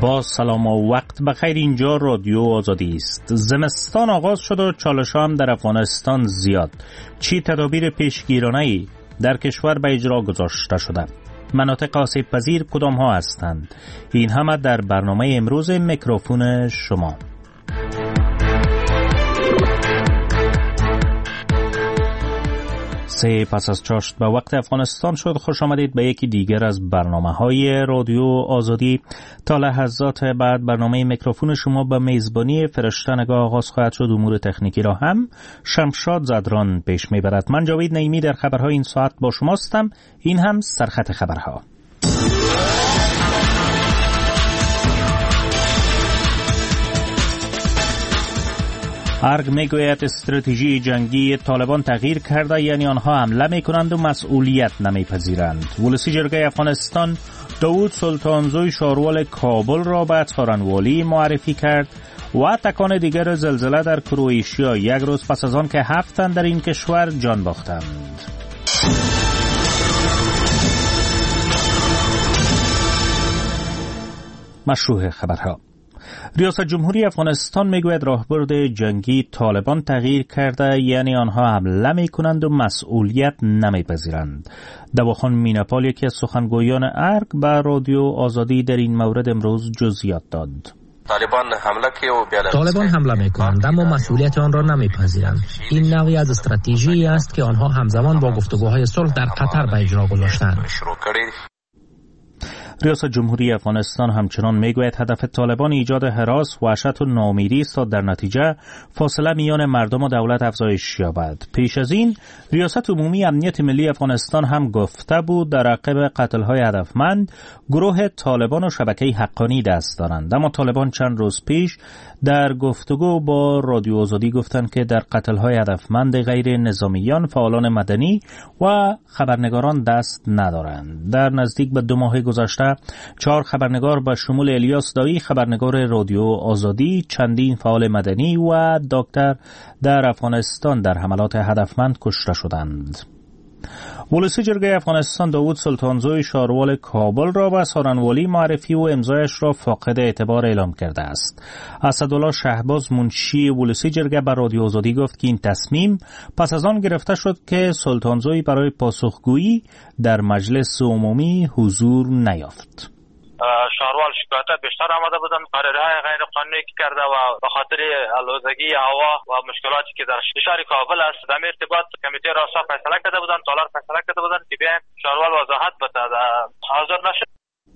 با سلام و وقت بخیر. اینجا رادیو آزادی است. زمستان آغاز شد و چالش‌ها هم در افغانستان زیاد. چی تدابیر پیشگیرانه‌ای در کشور به اجرا گذاشته شده؟ مناطق آسیب پذیر کدام ها هستند؟ این همه در برنامه امروز میکروفون شما. پس از چاشت به وقت افغانستان شد. خوش آمدید به یکی دیگر از برنامه‌های رادیو آزادی. تا لحظات بعد برنامه میکروفون شما به میزبانی فرشته نگاه آغاز خواهد شد. امور تکنیکی را هم شمشاد زدران پیش میبرد. من جاوید نعیمی در خبرهای این ساعت با شماستم. این هم سرخط خبرها. ارگ میگوید استراتژی جنگی طالبان تغییر کرده، یعنی آنها حمله میکنند و مسئولیت نمیپذیرند. ولسی جرگه افغانستان داوود سلطانزوی شاروال کابل را به څارنوالی معرفی کرد و تکان دیگر زلزله در کرواتیا یک روز پس از آن که 7 تن در این کشور جان باختند. مشروع خبرها. ریاست جمهوری افغانستان میگوید راهبرد جنگی طالبان تغییر کرده، یعنی آنها حمله میکنند و مسئولیت نمیپذیرند. دواخان میناپال یکی از سخنگویان ارگ به رادیو آزادی در این مورد امروز جزئیات داد. طالبان حمله میکنند اما مسئولیت آن را نمیپذیرند. این نوعی از استراتژی است که آنها همزمان با گفتگوهای صلح در قطر به اجرا گذاشتند. ریاست جمهوری افغانستان همچنان میگوید هدف طالبان ایجاد هراس، وحشت و ناامیدی است تا در نتیجه فاصله میان مردم و دولت افزایش یابد. پیش از این ریاست عمومی امنیت ملی افغانستان هم گفته بود در عقب قتل‌های هدفمند گروه طالبان و شبکه حقانی دست دارند. اما طالبان چند روز پیش در گفتگو با رادیو آزادی گفتند که در قتل‌های هدفمند غیر نظامیان، فعالان مدنی و خبرنگاران دست ندارند. در نزدیک به 2 ماه گذشته 4 خبرنگار به شمول الیاس دایی خبرنگار رادیو آزادی، چندین فعال مدنی و دکتر در افغانستان در حملات هدفمند کشته شدند. ولسی جرگه افغانستان داوود سلطانزوی شاروال کابل را به څارنوالی معرفی و امضایش را فاقد اعتبار اعلام کرده است. اسدالله شهباز منشی ولسی جرگه به رادیو آزادی گفت که این تصمیم پس از آن گرفته شد که سلطانزوی برای پاسخگویی در مجلس عمومی حضور نیافت. شاروال شکایت بیشتر آمده بودن، قرارهای غیر قانونی کرده و به خاطر آلودگی هوا و مشکلاتی که در شهر کابل است در ارتباط کمیته راسا فیصله کرده بودن، تالار فیصله کرده بودن که بیایم شاروال وضاحت بده. حاضر نشد.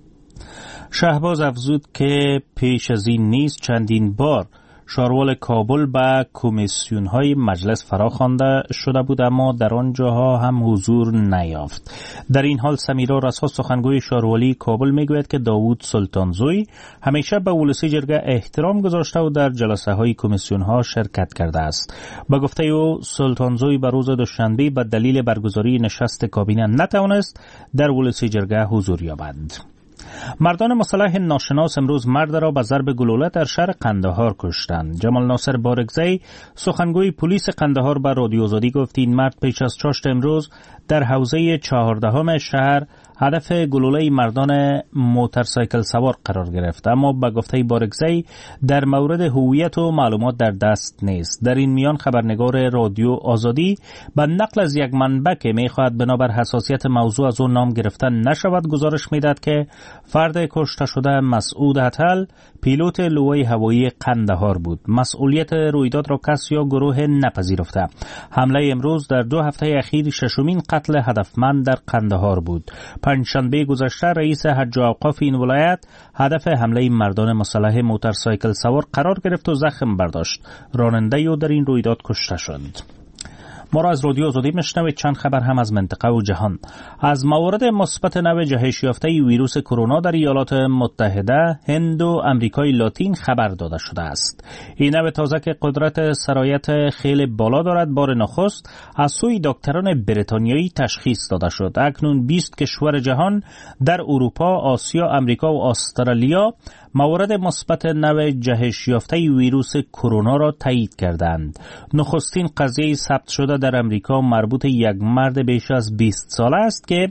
شهباز افزود که پیش از این نیز چندین بار شاروال کابل به کمیسیون‌های مجلس فراخوانده شده بود اما در آنجاها هم حضور نیافت. در این حال سمیرا رسا سخنگوی شاروالی کابل میگوید که داوود سلطانزوی همیشه به ولسی جرگه احترام گذاشته و در جلسه‌های کمیسیون‌ها شرکت کرده است. به گفته او سلطانزوی به روز دوشنبه به دلیل برگزاری نشست کابینه نتوانست در ولسی جرگه حضور یابد. مردان مسلح ناشناس امروز مرد را به ضرب گلوله در شهر قندهار کشتند. جمال ناصر بارگزی سخنگوی پلیس قندهار به رادیو آزادی گفت این مرد پیش از چاشت امروز در حوزه 14 شهر هدف گلوله مردان موتورسایکل سوار قرار گرفت، اما به گفته بارگزی در مورد هویت و معلومات در دست نیست. در این میان خبرنگار رادیو آزادی به نقل از یک منبع که میخواهد بنابر حساسیت موضوع از اون نام گرفتن نشود گزارش میداد که فرد کشته شده مسعود هتل پیلوت لوای هوایی قندهار بود. مسئولیت رویداد را کس یا گروه نپذیرفته. حمله امروز در 2 هفته اخیر 6مین قتل هدفمند در قندهار بود. پنجشنبه گذشته رئیس حج و اوقاف این ولایت هدف حمله مردان مسلح موتورسایکل سوار قرار گرفت و زخم برداشت. راننده او در این رویداد کشته شد. ما را از رادیو آزادی میشنوید. چند خبر هم از منطقه و جهان. از موارد مثبت نو جهش یافته ویروس کرونا در ایالات متحده، هند و امریکای لاتین خبر داده شده است. این نو تازه که قدرت سرایت خیلی بالا دارد بار نخست از سوی دکتران بریتانیایی تشخیص داده شد. اکنون 20 کشور جهان در اروپا، آسیا، امریکا و استرالیا موارد مثبت نو جهش یافته ویروس کرونا را تایید کردند. نخستین قضیه ثبت شده در امریکا مربوط یک مرد بیش از 20 ساله است که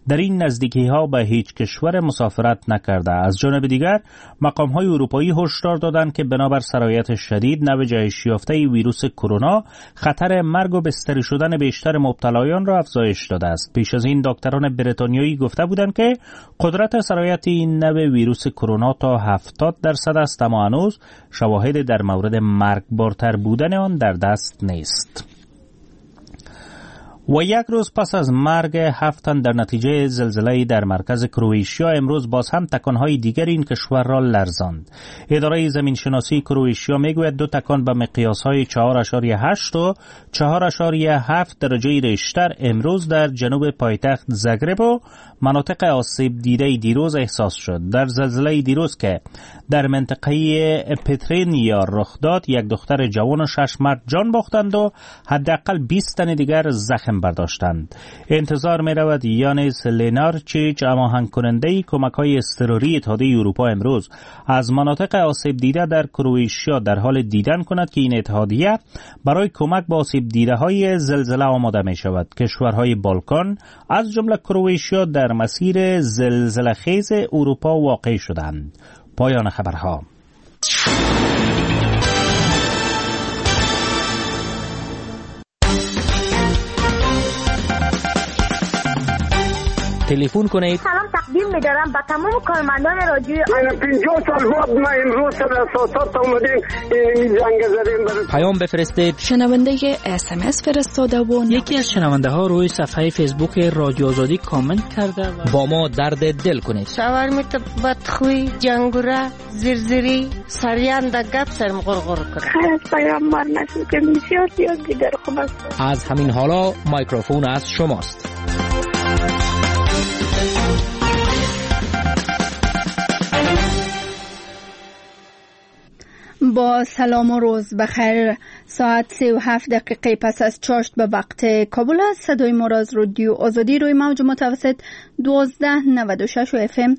در این نزدیکی ها به هیچ کشور مسافرت نکرده. از جانب دیگر مقام های اروپایی هشدار دادند که بنابر سرایت شدید نوع جهش یافته ویروس کرونا خطر مرگ و بستری شدن بیشتر مبتلایان را افزایش داده است. پیش از این دکتران بریتانیایی گفته بودند که قدرت سرایت این نوع ویروس کرونا تا 70% است، اما هنوز شواهد در مورد مرگبارتر بودن آن در دست نیست. و یک روز پس از مرگ 7 تن در نتیجه زلزله در مرکز کرواتیا، امروز باز هم تکانهای دیگر این کشور را لرزاند. اداره زمینشناسی کرواتیا میگوید 2 تکان به مقیاسهای 4.8 و 4.7 درجه ریشتر امروز در جنوب پایتخت زاگرب و مناطق آسیب دیده دیروز احساس شد. در زلزله دیروز که در منطقه پترینیا رخ داد، یک دختر جوان و 6 مرد جان باختند و حداقل 20 تن دیگر زخم برداشتند. انتظار می رود یانس لینارچیچ، هماهنگ کننده کمک‌های اضطراری اتحادیه اروپا، امروز از مناطق آسیب دیده در کرواتیا در حال دیدن کند که این اتحادیه برای کمک به آسیب دیده های زلزله آماده می شود. کشورهای بالکان از جمله کرواتیا در مسیر زلزله خیز اروپا واقع شدند. پایان خبرها. تلفن کنید. سلام تقدیم می‌دارم به تمام کارمندان رادیو. من 50 سال بعد ما امروز سر اساسات اومدیم این زنگ زدیم برای پیام بفرستید. شنونده SMS فرستاده و یکی از شنونده ها روی صفحه فیسبوک رادیو آزادی کامنت کرده و با ما درد دل کنید. شاورمیت بدخوی، جنگوره، زرزری، سریان دا گپ سرم غرغر کنه. خیلی پیام مار نشد که بسیار دیگر خوب است. از همین حالا میکروفون از شماست. با سلام و روز بخیر. ساعت 37 دقیقه پس از چاشت به وقت کابل است. صدای ما را از رادیو آزادی روی موج متوسط 1296 و FM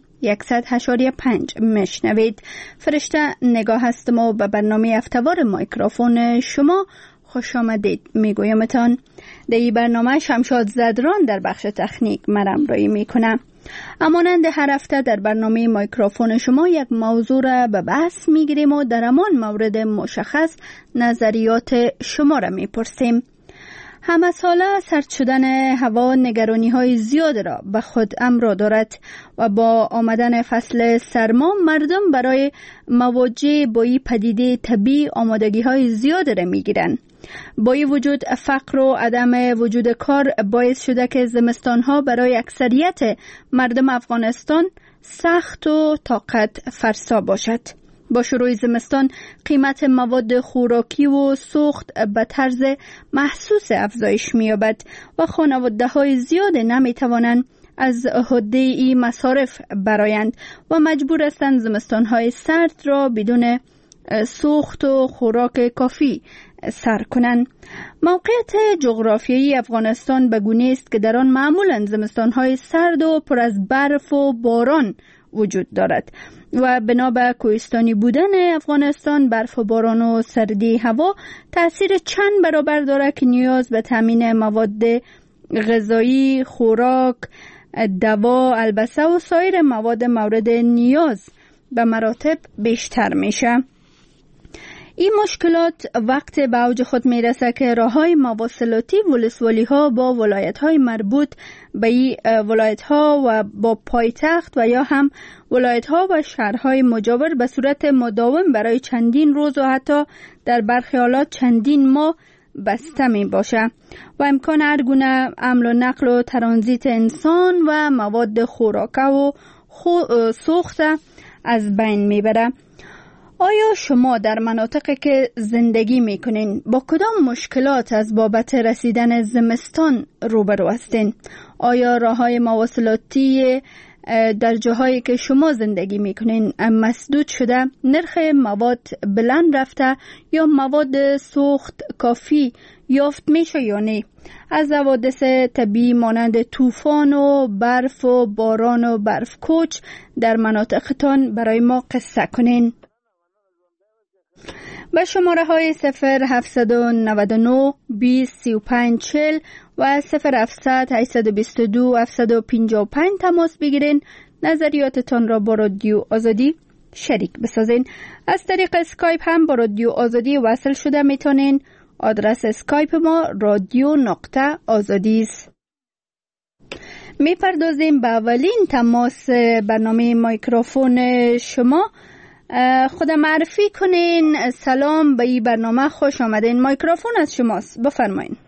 100.5 میشنوید. فرشته نگاه هستم و به برنامه هفته‌وار میکروفون شما خوش آمدید میگویمتان. در این برنامه شمشاد زدران در بخش تکنیک مرمرایی میکنم. امانند هر هفته در برنامه میکروفون شما یک موضوع را به بحث میگیریم و در همان مورد مشخص نظریات شما را میپرسیم. همه ساله سرد شدن هوا نگرانی های زیاد را به خود امر دارد و با آمدن فصل سرما مردم برای مواجهه با این پدیده طبیعی آمادگی های زیاد را میگیرند. با این وجود فقر و عدم وجود کار باعث شده که زمستان ها برای اکثریت مردم افغانستان سخت و طاقت فرسا باشد. با شروع زمستان قیمت مواد خوراکی و سوخت به طرز محسوس افزایش می‌یابد و خانواده های زیاد نمی توانند از عهده این مصارف برآیند و مجبور هستند زمستان های سرد را بدون سوخت و خوراک کافی سر کنند. موقعیت جغرافیایی افغانستان به گونه است که در آن معمولاً زمستان‌های سرد و پر از برف و باران وجود دارد و بنا به کوهستانی بودن افغانستان برف و باران و سردی هوا تأثیر چند برابر دارد که نیاز به تامین مواد غذایی، خوراک، دوا، البسه و سایر مواد مورد نیاز به مراتب بیشتر میشه. این مشکلات وقت به اوج خود میرسه که راههای مواصلاتی ولسوالی‌ها با ولایت‌های مربوط به این ولایت‌ها و با پایتخت و یا هم ولایت‌ها و شهرهای مجاور به صورت مداوم برای چندین روز و حتی در برخی حالات چندین ماه بسته می باشه و امکان هر گونه حمل و نقل و ترانزیت انسان و مواد خوراکه و سوخت از بین میبره. آیا شما در مناطقی که زندگی میکنین با کدام مشکلات از بابت رسیدن زمستان روبرو هستین؟ آیا راههای مواصلاتی در جاهایی که شما زندگی میکنین مسدود شده، نرخ مواد بلند رفته یا مواد سوخت کافی یافت میشه یا نه؟ از حوادث طبیعی مانند طوفان و برف و باران و برف کوچ در مناطقتان برای ما قصه کنین. به شماره های 0799 20 35 40 و 0700 822 755 تماس بگیرین. نظریاتتان را با رادیو آزادی شریک بسازین. از طریق اسکایپ هم با رادیو آزادی وصل شده میتونین. آدرس اسکایپ ما radio.azadi است. میپردازیم به اولین تماس برنامه میکروفون شما. خود معرفی کنین. سلام، به این برنامه خوش آمدین. میکروفون از شماست، بفرمایین.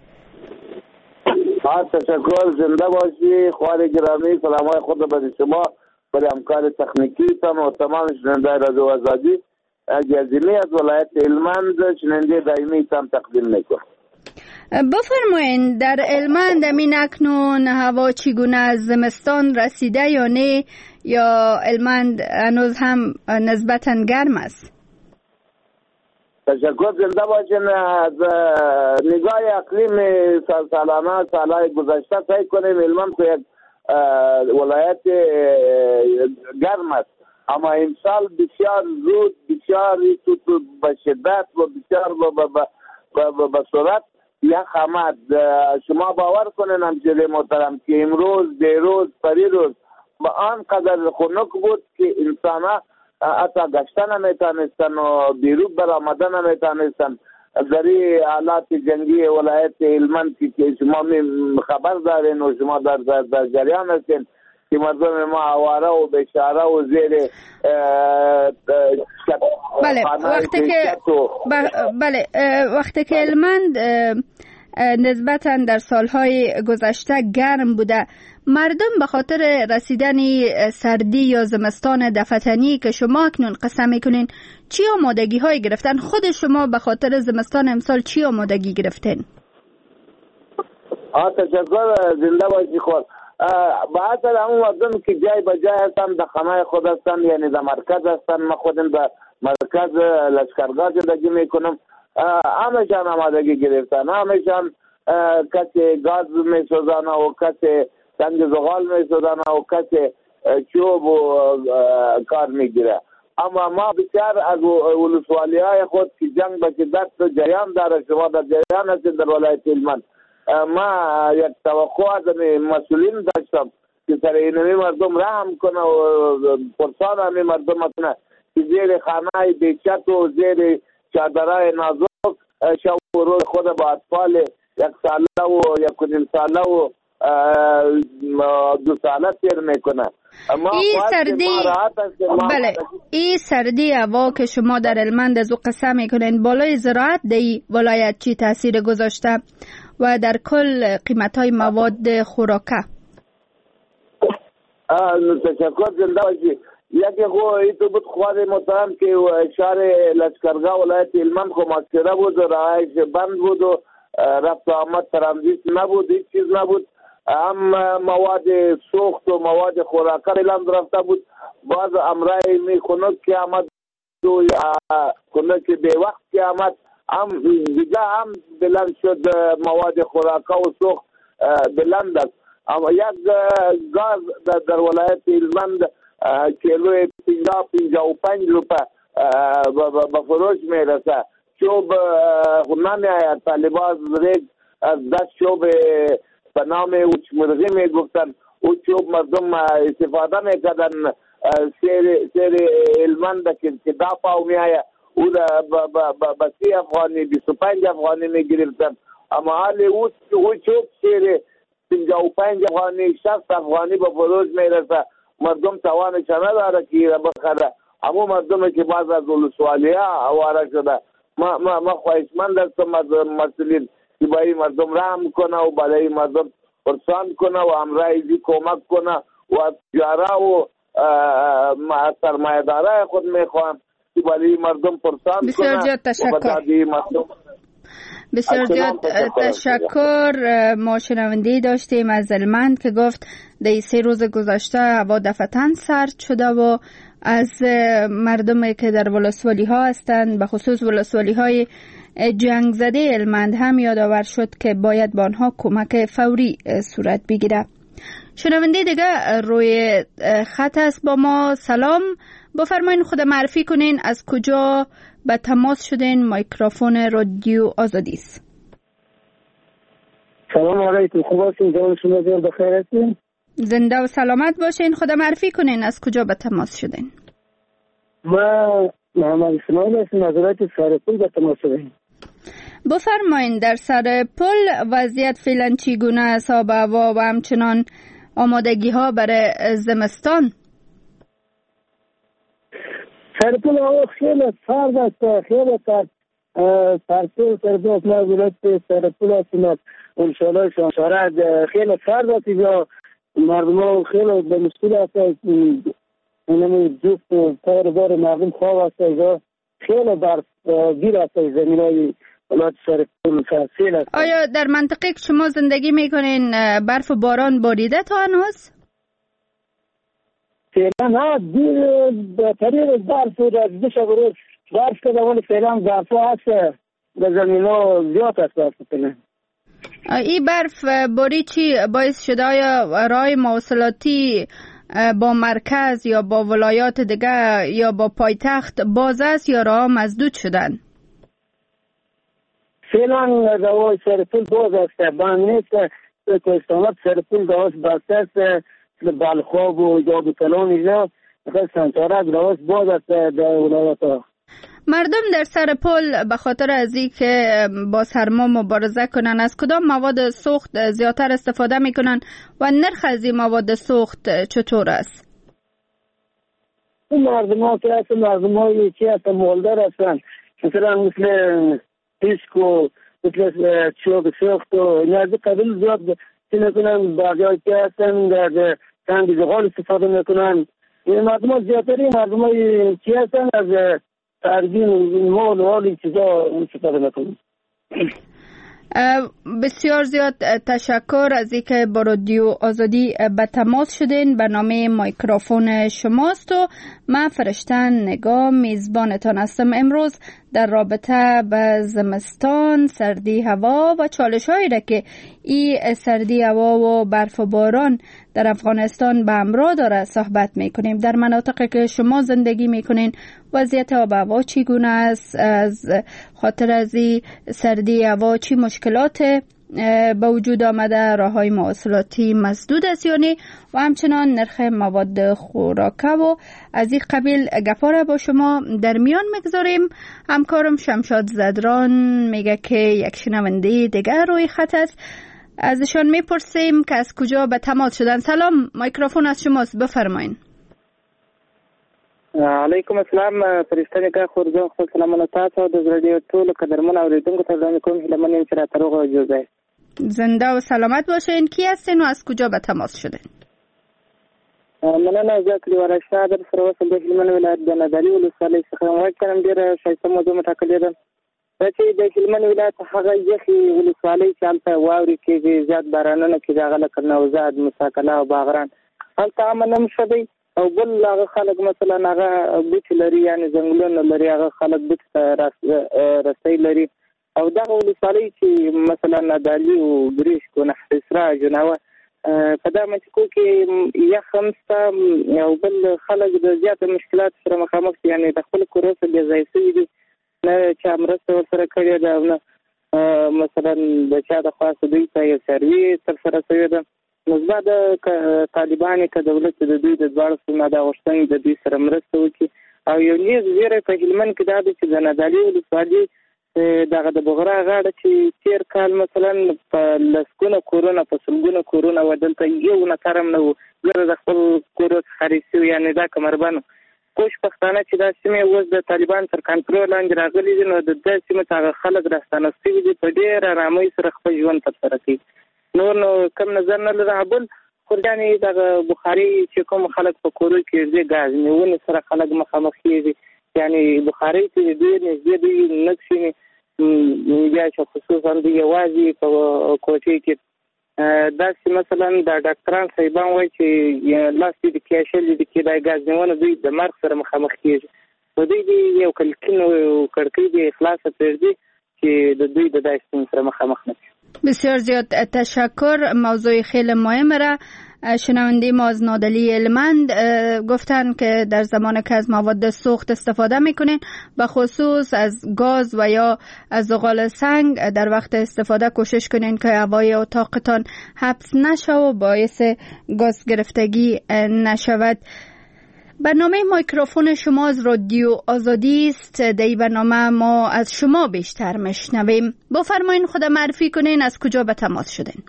تشکر، زنده باشی. خواهر گرامی، سلامای خود به شما، به همکار تکنیکی تان و تمام شنونده رادیو آزادی. جزیمی از ولایت هلمند شنونده دائمی تان تقدیم میکنم. بفرمایین، در هلمند امین اکنون هوا چگونه از زمستان رسیده یا نه، یا هلمند هنوز هم نسبتاً گرم است؟ تشکر، زنده باشین. از نگاه اقلیم سالانه سالهای گذشته سعی کنیم هلمند که یک ولایت گرم است، اما امسال بسیار زود، بسیار به شدت و بسیار به سرعت یخ آمد. شما باور کنین همچنین محترم که امروز، دیروز، پریروز با آنقدر خنک بود که انسان ها حتی گشتن نمیتونستن و بیرون برآمدن نمیتونستن. در این حالات جنگی ولایت هلمند که شما خبر دارین و شما در جریان هستین که مردم ما آواره و بیچاره و زیر وقتی که هلمند نسبتاً در سالهای گذشته گرم بوده، مردم به خاطر رسیدن سردی یا زمستان دفتنی که شما اکنون قسم میکنین چی آمادگی های گرفتن؟ خود شما به خاطر زمستان امسال چی آمادگی گرفتین؟ تشکر، زنده باشی. خود بعد همون مردم که جای به جای هستن، در خانه خود هستن، یعنی در مرکز هستن. من خودم در مرکز لشکرگاه زندگی میکنم. همشان آمادگی گرفتن، همشان کسی گاز میسوزانه و کسی سنگ زغال میسوزانه و کسی چوب و کار میگیره. اما ما بسیار از ولسوالی های خود که جنگ به شدت جریان داره، شما در جریان هستید در ولایت هلمند، ما یک توقع از مسئولین داشتم که سر اینمی مردم رحم کنه و پرسان همی مردم کنه که زیر خانه بیچت و زیر چادرهای نازک شو روی خود با اطفال 1 ساله و 1.5 ساله و 2 ساله تیر میکنه. این سردی هوا که شما در هلمند از او قصه میکنین، بالای زراعت در ولایت چی تاثیر گذاشته و در کل قیمت های مواد خوراکه؟ تشکر، زنده باشی. یکی ایتو بود خواهد محترم که شهر لشکرگاه ولایت هلمند خو مسکره بود و رهایش بند بود و رفت آمد ترانزیت نبود، هیچ چیز نبود. هم مواد سوخت و مواد خوراکه بلند رفته بود. بعض امرای می خنک که آمد و خنک به وقت که آمد هم دیگه هم بلند شد. مواد خوراکه و سوخت بلند است. اما یک گاز در ولایت هلمند کیلوی 55 روپه به فروش میرسه. چوب نمی آید. طالباز ریگ از 10 چوب به نام اوچمرغی میگفتن. او چوب مردم استفاده میکردن. سیر هلمند که 10 پاو می آید او به 30 افغانی 25 افغانی میگرفتن. اما حال او چوب سیر 55 افغانی 60 افغانی به فروش میرسه. مردم توانش نداره که بخره. اما مردم که بعض از ولسوالی ها آواره شده. ما خواهشمند هستم از مسئولین که برای مردم رحم کنه و برای مردم پرسان کنه و همراهی کمک کنه و از تجاره و سرمایه‌دارای خود میخوام که برای مردم پرسان کنه. بسیار زیاد تشکر. ما شنونده داشتیم از هلمند که گفت در 3 روز گذشته هوا دفعتاً سرد شده و از مردمی که در ولسوالی ها هستند، به خصوص ولسوالی های جنگ زده هلمند هم یادآور شد که باید با آنها کمک فوری صورت بگیره. شنونده دیگه روی خط است با ما. سلام، بفرمایید خود معرفی کنین، از کجا به تماس شدین. میکروفون رادیو آزادی است. سلام علیکم، خوب هستین؟ جان شما بخیر هستین؟ زنده و سلامت باشین. خدا معرفی کنین از کجا به تماس شدین؟ ما محمد اسماعیل هستم از ولایت سرپل به تماس شدیم. بفرمایین در سرپل وضعیت فعلا چگونه است؟ آب و هوا و همچنان آمادگی ها برای زمستان؟ سرپل هوا خیلی سرد است، خیلی سرد. سرپل ما ولایت سرپل هستیم. انشاءالله شهر خیلی سرد است. اینجا مردم ها خیلی به مشکل است. اینمی جفت و بار مردم خواب است. اینجا خیلی برف گیر است. زمین های ولایت سرپل سیل است. آیا در منطقه که شما زندگی میکنین برف و باران باریده تا هنوز؟ فعلا ها دیر به طریق برف و دو شب روز برف شده، ولی فعلا برف ها هست. به زمین ها زیاد است برف فعلا. این برف باری چی باعث شده؟ آیا راه مواصلاتی با مرکز یا با ولایات دیگه یا با پایتخت باز است یا راه مسدود شدن؟ فعلا روای سرپل باز است. بند نیست که استانات سرپل رواز بسته است. بلخاب و جاب کلان اینجا سنتارک رواز باز است در ولایات ها. مردم در سرپل به خاطر از این که با سرما مبارزه کنن از کدام مواد سوخت زیادتر استفاده میکنن و نرخ از این مواد سوخت چطور است؟ این مردم ها که هستن مردم هایی که هستن مالدار هستن، مثلا مثل پیشک و مثل چوب سوخت و نزد قبل زیاد چی میکنن. بعضی هایی که هستن در سنگ زغال استفاده میکنن. این مردم ها زیادتری مردم هایی که هستن از تربین و مال و حالی چیزا استفاده میکنن. بسیار زیاد تشکر از اینکه با رادیو آزادی به تماس شدین. برنامه میکروفون شماست و من فرشتن نگاه میزبانتان هستم. امروز در رابطه به زمستان، سردی هوا و چالش هایی را که این سردی هوا و برف و باران در افغانستان به همراه داره صحبت میکنیم. در مناطقی که شما زندگی میکنین وضعیت آب و هوا چگونه است؟ از خاطر از این سردی هوا چی مشکلات به وجود آمده؟ راههای مواصلاتی مسدود است یا نه؟ و همچنان نرخ مواد خوراکه و از این قبیل گپا را با شما در میان میگذاریم. همکارم شمشاد زدران میگه که یک شنونده دیگر روی خط است. ازشان میپرسیم که از کجا به تماس شدن. سلام، میکروفون از شماست، بفرمایین. علیکم السلام. فرشته نگاه خورزان خود سلامونه تاسو د رادیو ټول قدرمن اوریدونکو ته د کوم هلمن یم چې را تروغ او جوړه. زنده و سلامت باشین. کی هستین و از کجا به تماس شدین؟ مننه زه کلیوال شاه در سره وسم د هلمن ولایت د ندالي ولسوالۍ څخه واکرم. ډیره ښایسته موضوع مټاکلې ده چې د هلمن ولایت هغه یخي ولسوالۍ چې هلته واوري کېږي، زیات بارانونه کېږي، هغه لکه نوزاد، موسی او باغران هلته امن هم ښه دی. او بل هغه خلک مثلا هغه بوټي لري، یعنې ځنګلونه لري، هغه خلک بوټي ته رسۍ لري. او دغه ولسوالۍ چې مثلا ندالي او ګریشک او نحسرا جناوه په دا منطقو کې یخ هم شته. او بل خلک د زیاته مشکلات سره مخامخ دي، یعنې د خپل کور څخه بې ځای شوي دي، نه چا مرسته ورسره کړې ده او نه مثلا د چا د خوا دوی ته یو سروي ترسره شوې ده. نو زما د طالبانو که دولت د دوی د دواړو سیمو دا غوښتنې د دوی سره مرسته وکړي. او یو نیز ویره په هلمند کې دا ده چې د ندالي ولسوالۍ دغه د بغرا غاړه چې تیر کال مثلا په لسګونه کورونه په سلګونه کورونه و دلته یو نفر هم نه و زره د خپل کور څخه خارج شوي، یعنې دا کمربند کوش پښتانه چې دا سیمې اوس د طالبان تر کنټرول لاندې راغلي دي، نو د دې سیمې ته هغه خلک راستانه شوي دي، په ډېر ارامۍ سره خپل ژوند ترسره کوي. نور نو کم نظر نه لري. بل خورجانې دغه بخاري چې کوم خلک په کورو کې دي ګاز نیونې سره خلک مخامخ کېږي، یعنې بخاري چې ډېر نږدې دوی نه کښېني، بیا چې خصوصا دوی یوازې په کوټې کې داسې مثلا د ډاکټران صاحبان وایي چې لاس دې د کیشل دې کې دا ګاز نیونه دوی د مرګ سره مخامخ کېږي. نو دوی دې یو کلکین او کړکۍ دې خلاصه پرېږدي چې د دوی د داسې سره مخامخ نه شي. بسیار زیاد تشکر. موضوع خیلی مهم را شنونده ما از نادلی علمند گفتن که در زمان که از مواد سوخت استفاده میکنین به خصوص از گاز و یا از زغال سنگ در وقت استفاده کوشش کنین که هوای اتاقتان حبس نشه و باعث گاز گرفتگی نشود. برنامه میکروفون شما از رادیو آزادی است. در این برنامه ما از شما بیشتر میشنویم. بفرمایین خود معرفی کنین، از کجا به تماس شدین؟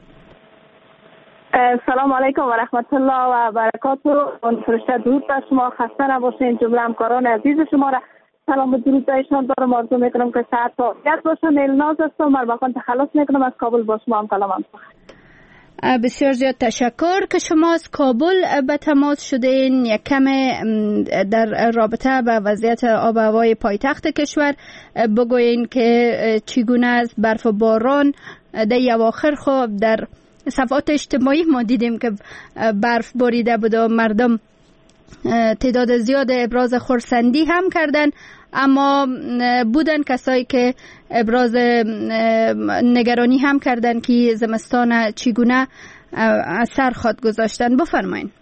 سلام علیکم و رحمت الله و برکاته. فرشته درود بر شما، خسته نباشین. جمله همکاران عزیز شما را سلام و درود بهشان دارم. آرزو میکنم که صحت و عافیت باشن. الناز هستم، مربخان تخلص میکنم از کابل. با شما هم کلام. بسیار زیاد تشکر که شما از کابل به تماس شدین. یک کم در رابطه با وضعیت آب و هوای پایتخت کشور بگوین که چگونه است. برف و باران در اواخر خوب در صفحات اجتماعی ما دیدیم که برف باریده بود و مردم تعداد زیاد ابراز خرسندی هم کردن، اما بودن کسایی که ابراز نگرانی هم کردن که زمستان چگونه اثر خود گذاشتن. بفرمایین.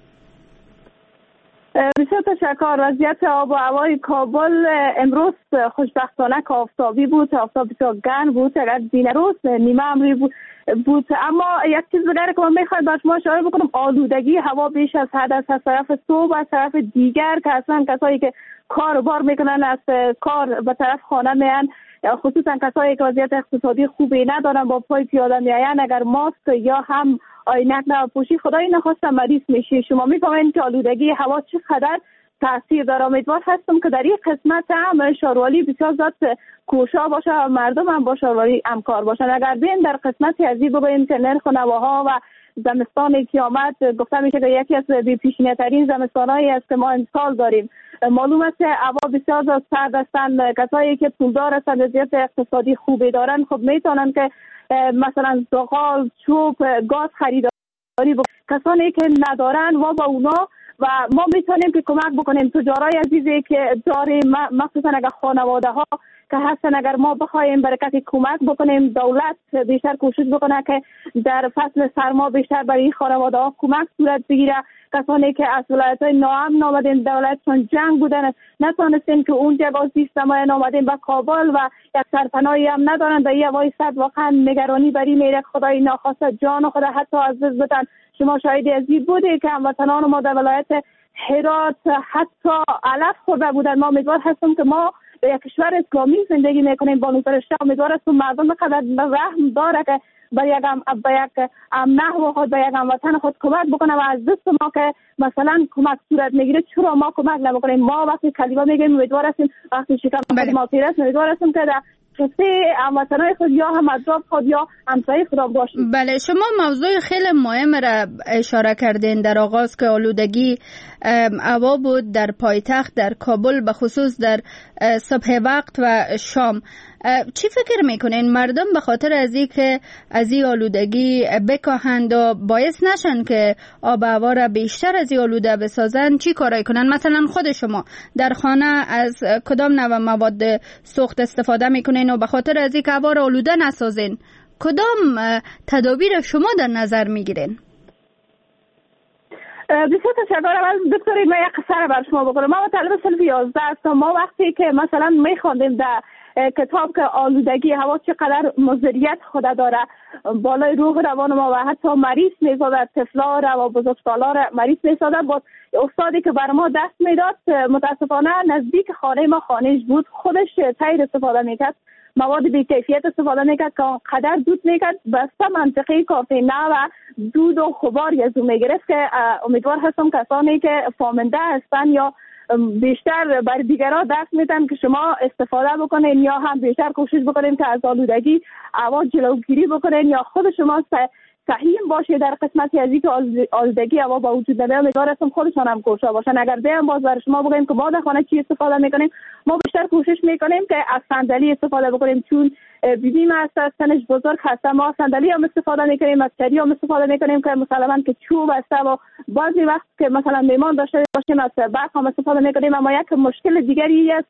بسیار تشکر. وضعیت آب و هوای کابل امروز خوشبختانه که آفتابی بود، آفتاب بسیار گرم بود، اگر دین روز نیمه امری بود. اما یک چیز دیگر که من میخوایم بر شما اشاره بکنم، آلودگی هوا بیش از حد است. از طرف صبح، از طرف دیگر که اصلا کسایی که کار و بار میکنن از کار به طرف خانه میان، خصوصا کسایی که وضعیت اقتصادی خوبی ندارن، با پای پیاده میاین، اگر ماسک یا هم عینک نپوشی خدای نخواسته مریض میشی. شما میفهمین که آلودگی هوا چقدر تاثیر داره. امیدوار هستم که در این قسمت هم شاروالی بسیار زیاد کوشا باشه و مردم هم با شاروالی همکار باشن. اگر بین در قسمتی از این بگوییم که نرخ نواها و زمستان که آمد، گفته میشه که یکی از بی‌پیشینه ترین زمستان‌هایی است که ما امسال داریم. معلوم است که هوا بسیار زیاد سرد هستند. کسایی که پولدار هستند، وضعیت اقتصادی خوبی دارن، خب میتونن که مثلا زغال، چوب، گاز خریداری کسانی که ندارن و با اونا و ما میتونیم که کمک بکنیم. تجارای عزیزی که داریم، مخصوصا اگر خانواده ها که هستن، اگر ما بخوایم برکت کمک بکنیم، دولت بیشتر کوشش بکنه که در فصل سرما بیشتر برای این خانواده ها کمک صورت بگیره. کسانی که از ولایت های ناامن آمدین، دولت چون جنگ بودن نتونستین که اونجا باز زیست نمایان آمدین به کابل و یک سرپناهی هم ندارن. در این هوای سرد واقعا نگرانی بری میره. خدای ناخواسته جان خدا حتی از دست بدن. شما شاهدی از این بوده که هموطنان ما در ولایت هرات حتی علف خورده بودن. ما امیدوار هستم که ما به یک کشور اسلامی زندگی میکنیم. بانو فرشته امیدوار هستم مردم بقدر رحم داره که به یک نحو خود به یک هموطن خود کمک بکنه و از دست ما که مثلا کمک صورت میگیره چرا ما کمک نمیکنیم. ما وقتی کلمه میگیم امیدوار هستیم، وقتی شکم خود ما پیرست امیدوار هستیم که در قصه هموطنای خود یا هم اطراف خود یا همسایه خود باشیم. بله، شما موضوع خیلی مهم را اشاره کردین در آغاز که آلودگی هوا بود در پایتخت در کابل، به خصوص در صبح وقت و شام. چی فکر میکنین مردم به خاطر از این آلودگی بکاهند و باعث نشن که آب و هوا را بیشتر از این آلوده بسازن؟ چی کارایی کنن؟ مثلا خود شما در خانه از کدام نوع مواد سوخت استفاده میکنین و به خاطر از اینکه هوا را آلوده نسازین کدام تدابیر شما در نظر میگیرین؟ بسیار تشکر. اول دکتر ما یک قصه بر شما بکنم. ما طالب صنف 11 هستم. ما وقتی که مثلا میخواندیم در کتاب که آلودگی هوا چقدر مضریت خود داره بالای روح روان ما و حتی مریض میزاده، طفلا را و بزرگسالا را مریض میزاده. با استادی که بر ما دست میداد متاسفانه نزدیک خانه ما خانهش بود، خودش تیر استفاده میکرد، مواد بی کیفیت استفاده میکرد که قدر دود میکرد بسته منطقه کافی نه و دود و غبار از اون میگرفت که امیدوار هستم کسانی که فهمنده هستن یا بیشتر بر دیگران دست میدن که شما استفاده بکنین یا هم بیشتر کوشش بکنین که از آلودگی هوا جلوگیری بکنین یا خود شما صحیح باشه در قسمتی از اینکه آلودگی هوا با وجود نمیاد. امیدوار هستم خودشان هم کوشا باشن. اگر بیم باز برای شما بگیم که ما در خانه چی استفاده میکنیم، ما بیشتر کوشش میکنیم که از صندلی استفاده بکنیم، چون بیبیم هست سنش بزرگ هست، ما صندلی هم استفاده میکنیم، از چری هم استفاده میکنیم که مسلما که چوب است و بعضی وقت که مثلا میمان داشته باشیم از برق هم استفاده میکنیم. اما یک مشکل دیگری است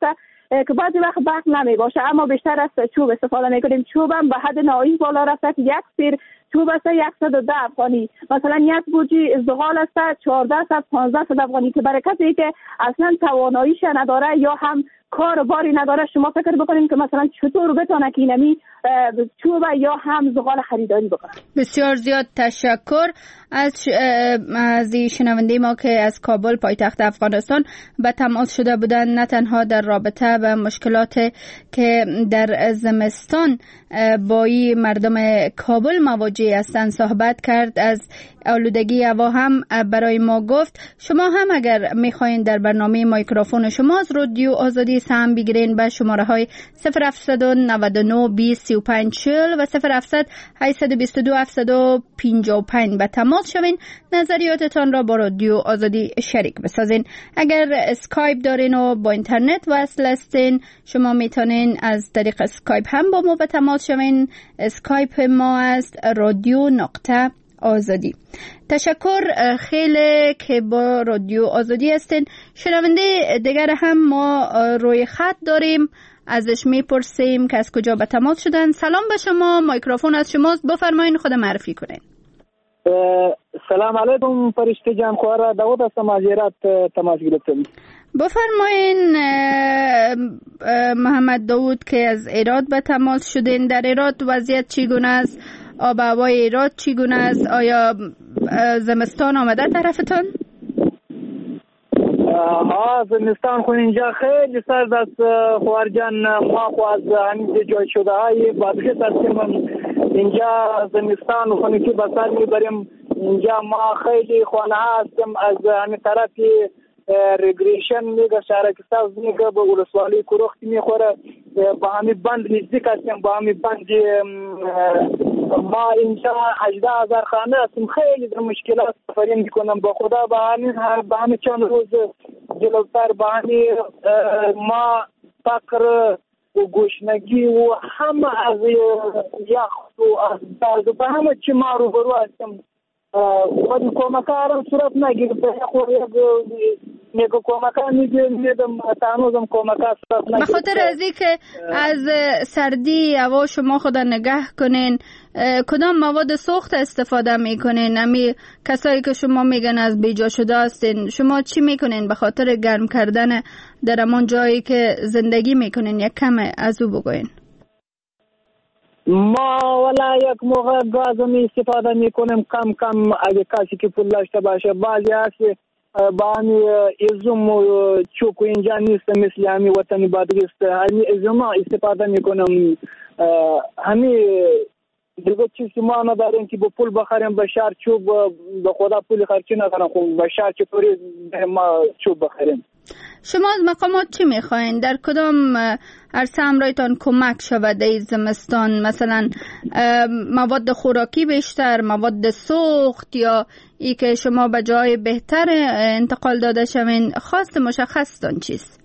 که بعضی وقت برق نمی باشه، اما بیشتر از چوب استفاده میکنیم. چوب هم به حد نهایی بالا رفته که یک سیر چوب است 110 افغانی، مثلا یک بوجی زغال است 1400 1500 افغانی، که برای کسی که اصلا تواناییش نداره یا هم کار باری نداره، شما فکر بکنید که مثلا چطور بتونه که اینمی چوب یا هم زغال خریداری بکنه. بسیار زیاد تشکر از شنونده ما که از کابل پایتخت افغانستان به تماس شده بودند، نه تنها در رابطه به مشکلات که در زمستان با مردم کابل مواجه هستند صحبت کرد، از آلودگی هوا هم برای ما گفت. شما هم اگر میخواین در برنامه میکروفون شما از رادیو آزادی سهم بگیرین به شماره های 0799 20 35 40 و 0700 822 755 به تماس شوین، نظریاتتان را با رادیو آزادی شریک بسازین. اگر اسکایپ دارین و با اینترنت وصل هستین، شما میتونین از طریق اسکایپ هم با ما به تماس شوین. اسکایپ ما است radio.azadi. تشکر خیلی که با رادیو آزادی هستین. شنونده دیگر هم ما روی خط داریم، ازش میپرسیم که از کجا به تماس شدن. سلام به شما، میکروفون از شماست، بفرمایین خود معرفی کنین. سلام علیکم فرشته جان، خوارا داود هستم از ایراد تماس گرفتم. بفرمایین محمد داود که از ایراد به تماس شدین. در ایراد وضعیت چگونه است؟ آب و هوای ایراد چگونه است؟ آیا زمستان آمده طرفتان؟ ها زمستان خو اینجا خیلی سرد است خوار جان. ما خو از همین جای شده های بادغیس هستیم، اینجا زمستان خونی که بسر میبریم. اینجا ما خیلی خانه هستیم از همین طرفی ریگریشن میگه شهرکستاز میگه به ولسوالی کروختی میخوره، با همین بند نزدیک هستیم. با همین بند ما اینجا 18,000 خانه هستیم. خیلی در مشکلات سفرین میکنم با خدا. با همین چند روز جلوتر با همین ما فقر و گوشنگی و همه از یخ و از درد و همه چی ما روبرو هستیم. خود کمکارم صورت نگیرده، خود یک کمکار میدم تانوزم کمکار صورت نگیرده. به خاطر از این که از سردی هوا شما خود نگه کنین، کدام مواد سوخت استفاده میکنین؟ امی کسایی که شما میگن از بیجا شده هستین، شما چی میکنین به خاطر گرم کردن در امان جایی که زندگی میکنین؟ یک کم از او بگوین. ما ولا یک موقع گاز می استفاده میکنیم کم کم، اگه کسی که پول داشته باشه. بعضی هست با همی ازوم و چوک اینجا نیست مثل همی وطنی بادغیس، همی ازوم استفاده میکنم. همی دیگه چیزی ما نداریم که با پول بخریم به شهر چوب، به خدا پول خرچی نکنم، خب به شهر چطوری ما چوب بخریم. شما از مقامات چی میخواین؟ در کدام عرصه همراهتان کمک شود در زمستان؟ مثلا مواد خوراکی بیشتر، مواد سوخت، یا ای که شما به جای بهتر انتقال داده شوین؟ خواست مشخصتان چیست؟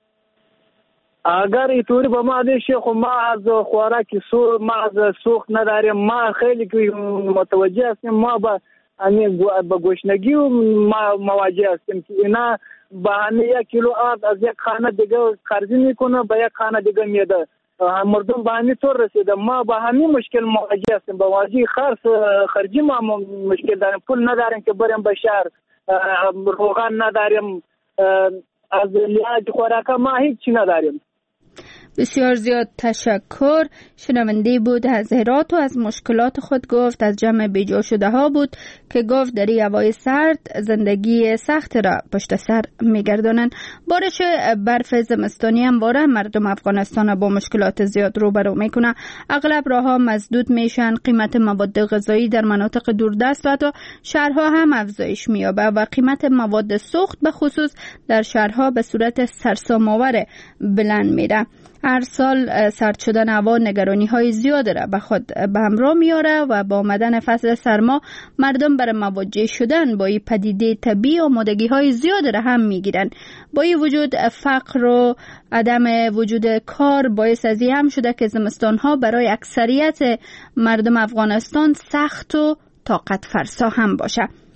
اگر اینطوری به ما دیشه خب ما از خوراکی ما از سوخت نداریم. ما خیلی متوجه هستیم، ما با گوشنگی و مواجه هستیم که اینا با همه 1 کیلو آب از یک خانه دیگه خرجی میکنه به یک خانه دیگه میده. مردم به همین طور رسیده. ما با همین مشکل مواجه هستیم. با واجی خرجی ما مشکل داریم. پول نداریم که بریم به شهر، روغن نداریم، از لیاج خوراکا ما هیچی نداریم. بسیار زیاد تشکر. شنونده بود از هرات و از مشکلات خود گفت. از جمع بیجا شده ها بود که گفت در هوای سرد زندگی سخت را پشت سر میگردانند. بارش برف زمستانی هم باره مردم افغانستان با مشکلات زیاد روبرو میکنه. اغلب راهها مسدود میشن، قیمت مواد غذایی در مناطق دوردست و حتی شهرها هم افزایش مییابه و قیمت مواد سوخت به خصوص در شهرها به صورت سرسام‌آور بلند میره. هر سال سرد شدن هوا نگرانی های زیاد را به خود به همراه میاره و با آمدن فصل سرما مردم برای مواجه شدن با این پدیده طبیعی آمادگی های زیاد را هم میگیرن. با این وجود فقر و عدم وجود کار باعث از این هم شده که زمستان ها برای اکثریت مردم افغانستان سخت و طاقت فرسا هم باشه.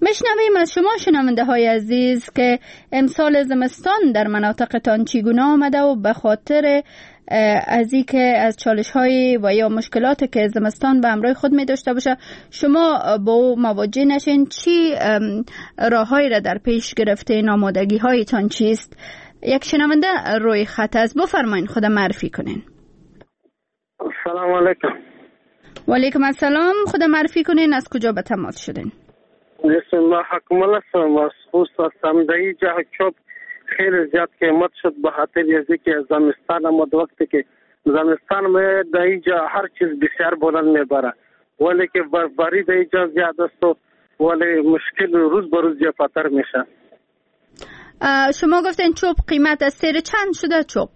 مشنویم از شما شنونده های عزیز که امسال زمستان در مناطقتان چگونه آمده و به خاطر از اینکه از چالش های و یا مشکلاتی که زمستان به همراه خود می داشته باشه شما با او مواجه نشین، چی راههایی را در پیش گرفته، آمادگی هایتان چیست؟ یک شنونده روی خط است، بفرمایید خود معرفی کنین. سلام علیکم. و علیکم السلام، خود معرفی کنین، از کجا به تماس شدین؟ بسم الله حکم الله هستم از خوست هستم. در اینجا چوب خیلی زیاد قیمت شد به خاطر از اینکه زمستان آمد. وقتی که زمستان میں در اینجا هر چیز بسیار بلند میبره، ولی که برفباری در اینجا زیاد است ولی مشکل روز به روز زیادتر میشه. شما گفتین چوب قیمت از سیر چند شده چوب؟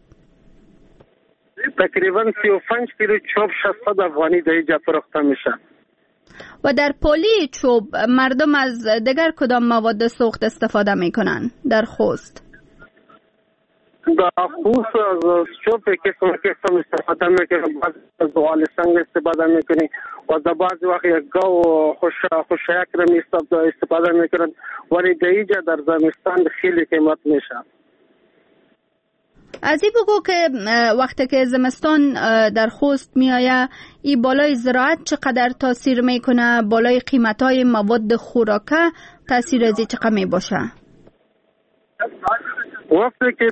تقریبا 35 کیلو چوب 600 افغانی در اینجا فروخته میشه. و در پلی چوب مردم از دیگر کدام مواد سوخت استفاده میکنن در خوست؟ در خوست از چوب قسم استفاده میکنن، بعض از دوال سنگ استفاده میکنن و در بعض وقت یک گاو خوشایک را استفاده میکنن، ولی در اینجا در زمستان خیلی قیمت میشه. از این بگو که وقتی که زمستان در خوست میآید این بالای زراعت چقدر تاثیر میکنه، بالای قیمتهای مواد خوراکه تاثیر از این چقدر میباشه؟ وقتی که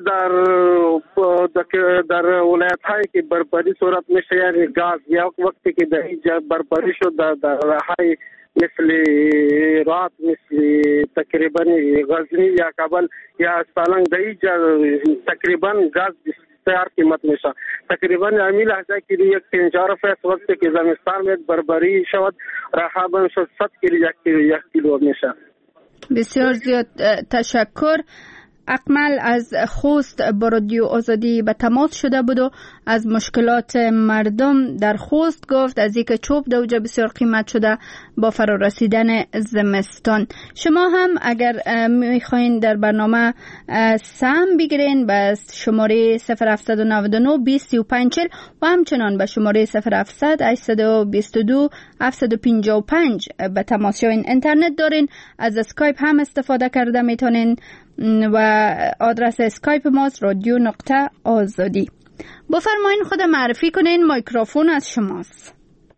در ولایت هایی که بربری صورت میشه یعنی گاز، یا وقتی که در اینجا بربری شد در راهای مثل رات، مثل تقریبا غزنی یا کابل یا سالنگ در اینجا تقریبا گاز بسیار قیمت میشه. تقریبا امیل لحظه که یک 50 فیصد وقتی که زمستان میں بربری شود رها بن شد 100 یک کیلو میشه. بسیار زیاد تشکر. اکمل از خوست با رادیو آزادی به تماس شده بود و از مشکلات مردم در خوست گفت، از اینکه چوب دوجه بسیار قیمت شده با فرا رسیدن زمستان. شما هم اگر میخواین در برنامه سهم بگیرین به شماره 0799 2035 و همچنان به شماره 0700 822 755 به تماس شوین. اینترنت دارین، از اسکایپ هم استفاده کرده میتونین و آدرس اسکایپ ماست رادیو.آزادی. بفرمایین خود معرفی کنین، میکروفون از شماست.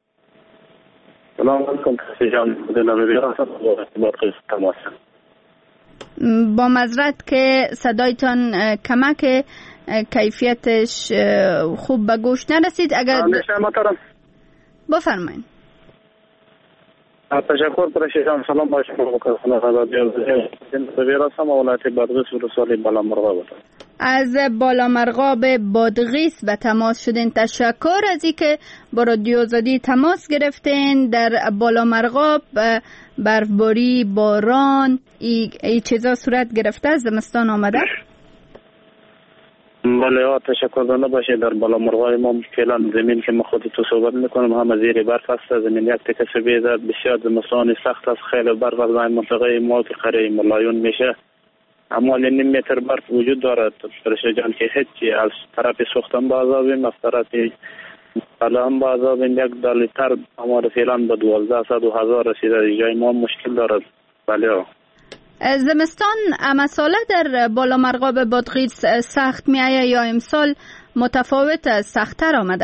سلام علیکم جان، با معذرت که صدایتان کمک کیفیتش خوب به گوش نرسید، اگر بفرمایین. تشکر پرشیدم. سلام با شما مکرخانه رادیو زدیم ولایت بادغیس ولسوالی بالامرغاب. از بالامرغاب بادغیس به تماس شدین. تشکر از اینکه با رادیو زدی تماس گرفتین. در بالامرغاب برفباری، باران ای چیزا صورت گرفته، زمستان آمده؟ بله تشکر باشه. در بالامرغاب ما فعلا زمین که ما خود تو صحبت میکنم هم زیر برف است. زمین یک تکه سبیزه بسیار زمستان سخت است. خیلی برف از منطقه ما که قریب ملایون میشه، اما نیم متر برف وجود دارد. پرشه جان که هیچی از طرف سوختن بازابیم، از طرف بالا هم بازابیم یک دلیتر اما فعلا به 1200 و 1000 رسیده. جای ما مشکل دارد. بله زمستان امساله در بالامرغاب بادغیس سخت می آید یا امسال متفاوت سخت‌تر آمده؟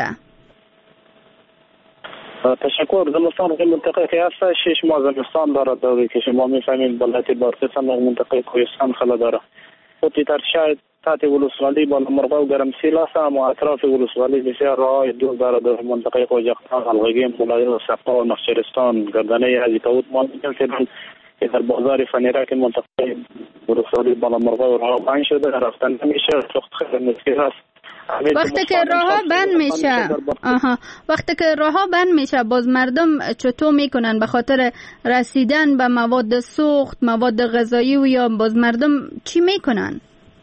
تشکر. زمستان که منطقه که هست 6 ماه زمستان دارد. دوری که شما میفهمید ولایت بادغیس هم منطقه کوهستان خلا داره. خودی تر شاید تحت ولسوالی بالامرغاب گرمسیل است، اما اطراف ولسوالی بسیار راهای دور دارد. منطقه خوجقان، حلقگیم، بولایل، سقا، نخچرستان، گردنه عزیتاوت ما می‌کنیم که در بازار فنیره که منطقه ولسوالی بالامرغاب راه بند شده، رفتن نمیشه. سخت خیلی مشکل است. وقتی که راه‌ها بند میشه وقتی که راه‌ها بند میشه باز مردم چطور میکنن به خاطر رسیدن به مواد سوخت، مواد غذایی و یا باز مردم چی میکنن؟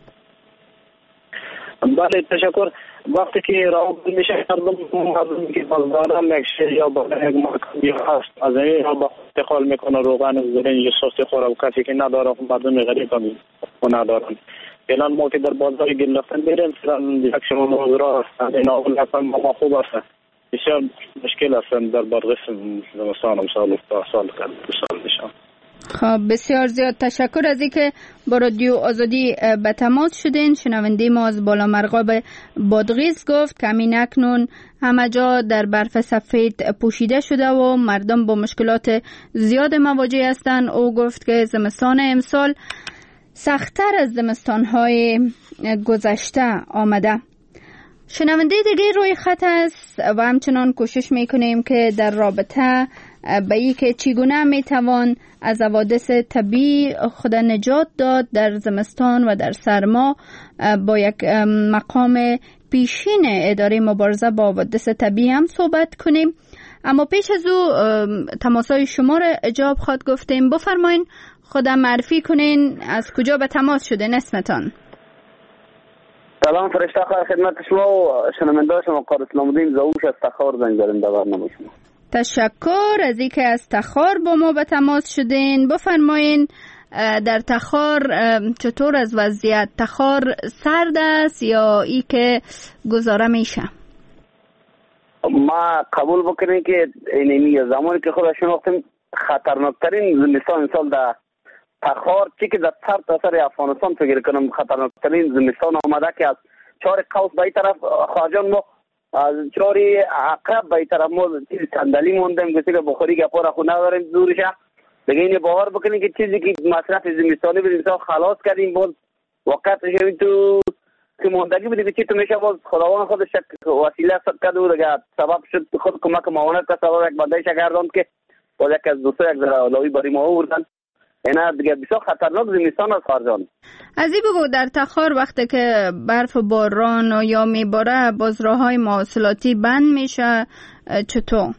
بله تشکر. وقتی که راه بند میشه مردم که بازار نکشه یا با یک مکان یا هست از این را با انتقال میکنه. روغن زرنج سوخت خوره و کسی که نداره مردم غریب هم ندارن. فعلا ما که در بازار گرفتن میریم فعلا یک شما موضوع است. این اول حتما ما خوب است. بسیار مشکل است در بادغیس زمستان سال کرد 2 سال میشه. خب بسیار زیاد تشکر از اینکه با رادیو آزادی به تماس شدین. شنونده ما از بالا مرغاب بادغیس گفت که همین اکنون همه جا در برف سفید پوشیده شده و مردم با مشکلات زیاد مواجه هستند. او گفت که زمستان امسال سخت‌تر از زمستان‌های گذشته آمده. شنونده دیگه روی خط است و همچنان کوشش میکنیم که در رابطه به این که چگونه میتوان از حوادث طبیعی خود نجات داد در زمستان و در سرما با یک مقام پیشین اداره مبارزه با حوادث طبیعی هم صحبت کنیم. اما پیش از او تماسای شما را جواب خواهد گفتیم. بفرمایین خودم معرفی کنین، از کجا به تماس شدین، اسمتان؟ سلام فرشته، خیر خدمت شما و شنونده شما. قادر اسلام الدین زاوش از تخار زنگ زدم در برنامه شما. تشکر از اینکه از تخار با ما به تماس شدین. بفرمایین در تخار چطور از وضعیت؟ تخار سرد است یا ای که گذاره میشه؟ ما قبول بکنیم که اینمی زمانی که خود شناختیم خطرناکترین زمستان امسال در تخار چی که در سر تا سر افغانستان فکر کنم خطرناکترین زمستان آمده که از چهار قوس به این طرف خواجان ما از چهار عقب به این طرف ما صندلی موندیم کسی که بخوری گپا را خود نداریم دورشه دیگه. این باور بکنیم که چیزی که مصرف زمستانی بود انسان خلاص کردیم باز وقتش تو که موندگی بودی که چی تو میشه باز خداوند خودش وسیله کرده بود دیگه سبب شد خود کمک معاونت که سبب یک بنده شگردان که باز یک از دوستا یک لاوی باری ما آوردن. اینا دیگه بسیار خطرناک زمستان از خارجان. از این بگو در تخار وقتی که برف و باران و یا میباره باز راههای مواصلاتی بند میشه چطور؟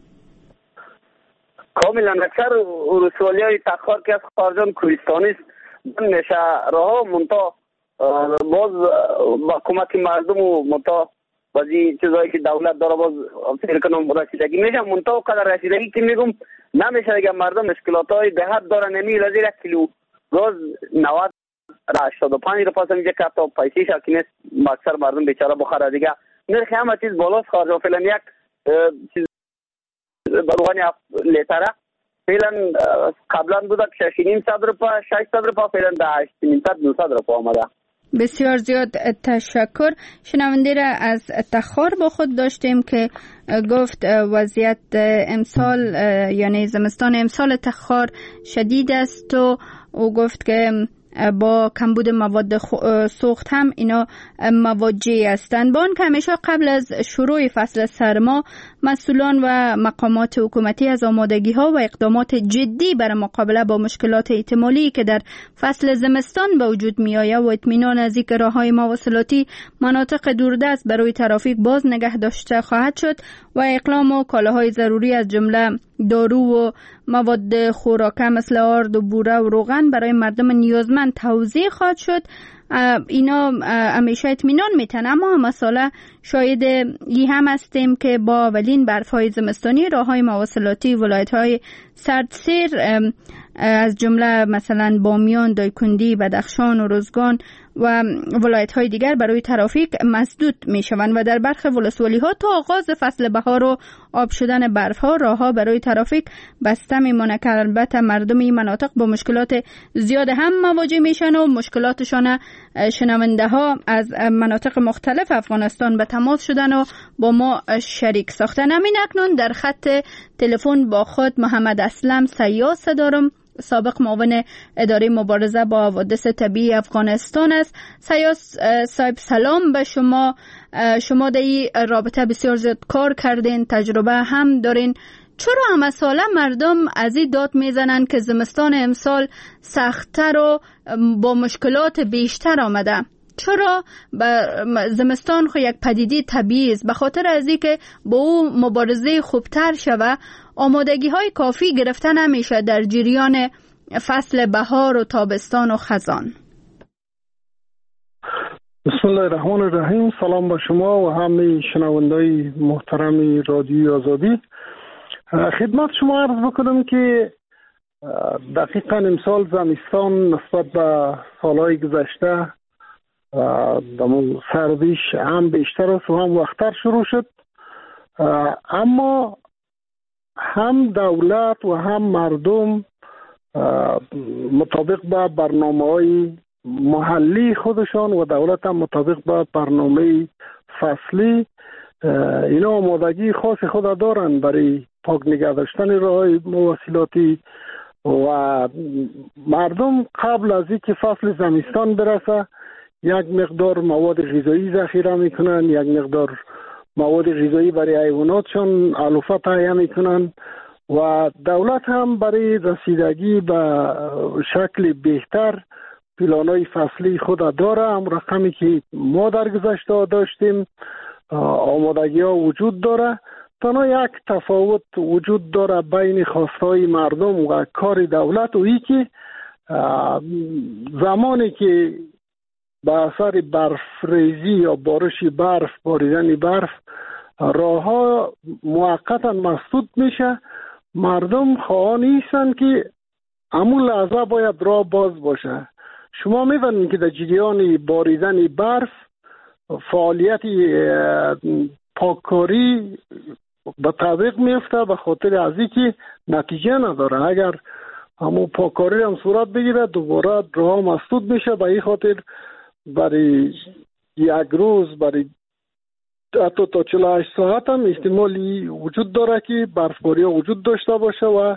کاملا اکثر ولسوالی های تخار که از خارجان کوهستانی است بند میشه راه منطقه باز با کمک مردم و منطقه بعضی چیزایی که دولت داره باز فکر کنم رسیدگی میشه منطقه قدر رسیدگی که میگم نمیشه دیگه. مردم مشکلاتای دهات دارن نمی لازم 1 کیلو گاز 90 را 85 روپیه میشه که تا پیسه شاکینه اکثر مردم بیچاره بخوره دیگه. نرخ همه چیز بالاست خارج. فعلا یک چیز بروغانی لیتره فعلا قبلا بوده 600 روپیه 600 روپیه فعلا در 800 روپیه آمده. بسیار زیاد تشکر. شنونده را از تخار با خود داشتیم که گفت وضعیت امسال یعنی زمستان امسال تخار شدید است و او گفت که با کمبود مواد سوخت هم اینا مواجه هستند. با آن که همیشه قبل از شروع فصل سرما مسئولان و مقامات حکومتی از آمادگی ها و اقدامات جدی برای مقابله با مشکلات احتمالی که در فصل زمستان به وجود می آید و اطمینان از اینکه راههای مواصلاتی مناطق دوردست برای ترافیک باز نگه داشته خواهد شد و اقلام و کالاهای ضروری از جمله دارو و مواد خوراکه مثل آرد و بوره و روغن برای مردم نیازمند توزیع خواهد شد. اینا همیشه اطمینان میتن. اما مسئله شاید ای هم هستیم که با اولین برفهای زمستانی راههای مواصلاتی ولایت‌های سردسیر از جمله مثلا بامیان، دایکندی، بدخشان و روزگان و ولایت‌های دیگر برای ترافیک مسدود میشوند و در برخی ولسوالی‌ها تا آغاز فصل بهار و آب شدن برف‌ها راه‌ها برای ترافیک بسته میمونه که البته مردم این مناطق با مشکلات زیاد هم مواجه میشن و مشکلاتشان شنونده ها از مناطق مختلف افغانستان به تماس شدن و با ما شریک ساختن. همین اکنون در خط تلفن با خود محمد اسلم سیاس دارم، سابق معاون اداره مبارزه با حوادث طبیعی افغانستان است. سیاس صاحب سلام به شما. شما در این رابطه بسیار زیاد کار کردین، تجربه هم دارین. چرا همه ساله مردم از این داد میزنن که زمستان امسال سخت‌تر و با مشکلات بیشتر آمده؟ چرا زمستان خو یک پدیده طبیعی است؟ به خاطر از اینکه با او مبارزه خوبتر شوه آمادگی های کافی گرفته نمیشه در جریان فصل بهار و تابستان و خزان. بسم الله الرحمن الرحیم. سلام با شما و همه شنوندای محترم رادیوی آزادی. خدمت شما عرض بکنم که دقیقاً امسال زمستان نسبت به سالهای گذشته سردیش هم بیشتر است و هم وقتتر شروع شد، اما هم دولت و هم مردم مطابق با برنامه‌های محلی خودشان و دولت هم مطابق با برنامه فصلی اینا آمادگی خاص خود دارن برای پاک نگه داشتن راه‌های مواصلاتی و مردم قبل از اینکه فصل زمستان برسه یک مقدار مواد غذایی ذخیره میکنن، یک مقدار مواد غذایی برای حیواناتشان علوفه تهیه میکنن و دولت هم برای رسیدگی به شکل بهتر پلان‌های فصلی خود داره. هم رقمی که ما در گذشته داشتیم آمادگی ها وجود داره. تنها یک تفاوت وجود داره بین خواستهای مردم و کار دولت و ای که زمانی که به اثر برف ریزی یا بارش برف، باریدن برف راه ها موقتا مسدود میشه، مردم خواهان نیستن که همون لحظه باید راه باز باشه. شما می‌دانید که در جریان باریدن برف فعالیت پاککاری به تعویق میفته به خاطر از اینکه نتیجه نداره. اگر همون پاککاری هم صورت بگیره دوباره راه مسدود میشه. به این خاطر برای یک روز، برای حتی تا 48 ساعت هم احتمالی وجود داره که برفباری وجود داشته باشه و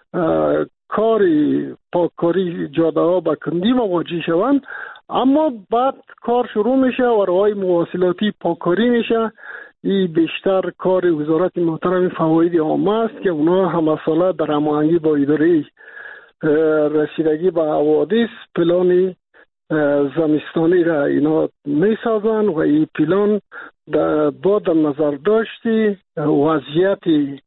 کاری پاککاری جاده ها به کندی مواجه شوند. اما بعد کار شروع میشه و راه‌های مواصلاتی پاککاری میشه. این بیشتر کار وزارت محترم فواید عامه است که اونا همه ساله در هماهنگی با اداره رسیدگی به حوادث پلان زمستانی را اینا میسازن و این پلان با در نظر داشتی وضعیت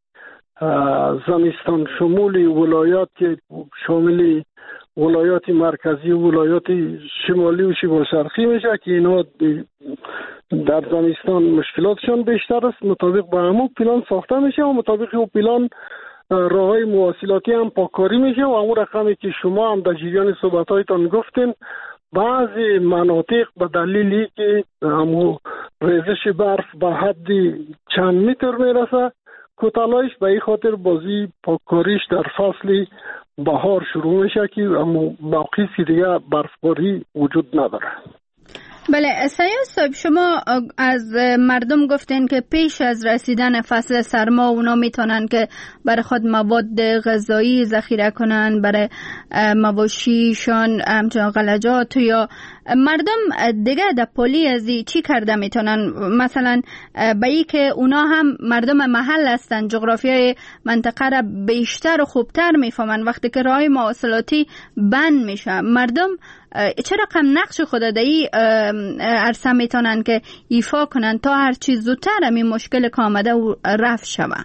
زمستان شمول ولایات که شامل ولایات مرکزی و ولایات شمالی و شمال شرقی میشه که اینا در زمستان مشکلاتشون بیشتر است، مطابق با همون پلان ساخته میشه و مطابق اون پلان راههای مواصلاتی هم پاککاری میشه و همون رقمی که شما هم در جریان صحبت‌هایتان گفتین بعضی مناطق به دلیلی که همون ریزش برف به حد چند متر میرسه کوتالایش به این خاطر بازی پاککاریش در فصل بهار شروع میشه که همون موقعی که دیگه برفباری وجود نداره. بله سیاد صاحب، شما از مردم گفتین که پیش از رسیدن فصل سرما اونا میتونن که برای خود مواد غذایی ذخیره کنن برای مواشیشان، همچنان غلجات. یا مردم دیگه در پلی ازی چی کرده میتونن؟ مثلا به ای که اونا هم مردم محل هستن، جغرافیای منطقه را بیشتر و خوبتر میفهمن. وقتی که راه مواصلاتی بند میشه مردم چه رقم نقش خود در این عرصه میتونن که ایفا کنن تا هر چیز زودتر همین مشکل که آمده و رفع شود؟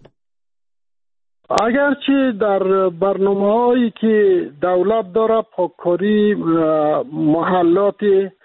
اگرچه در برنامه‌هایی که دولت داره پاککاری محلات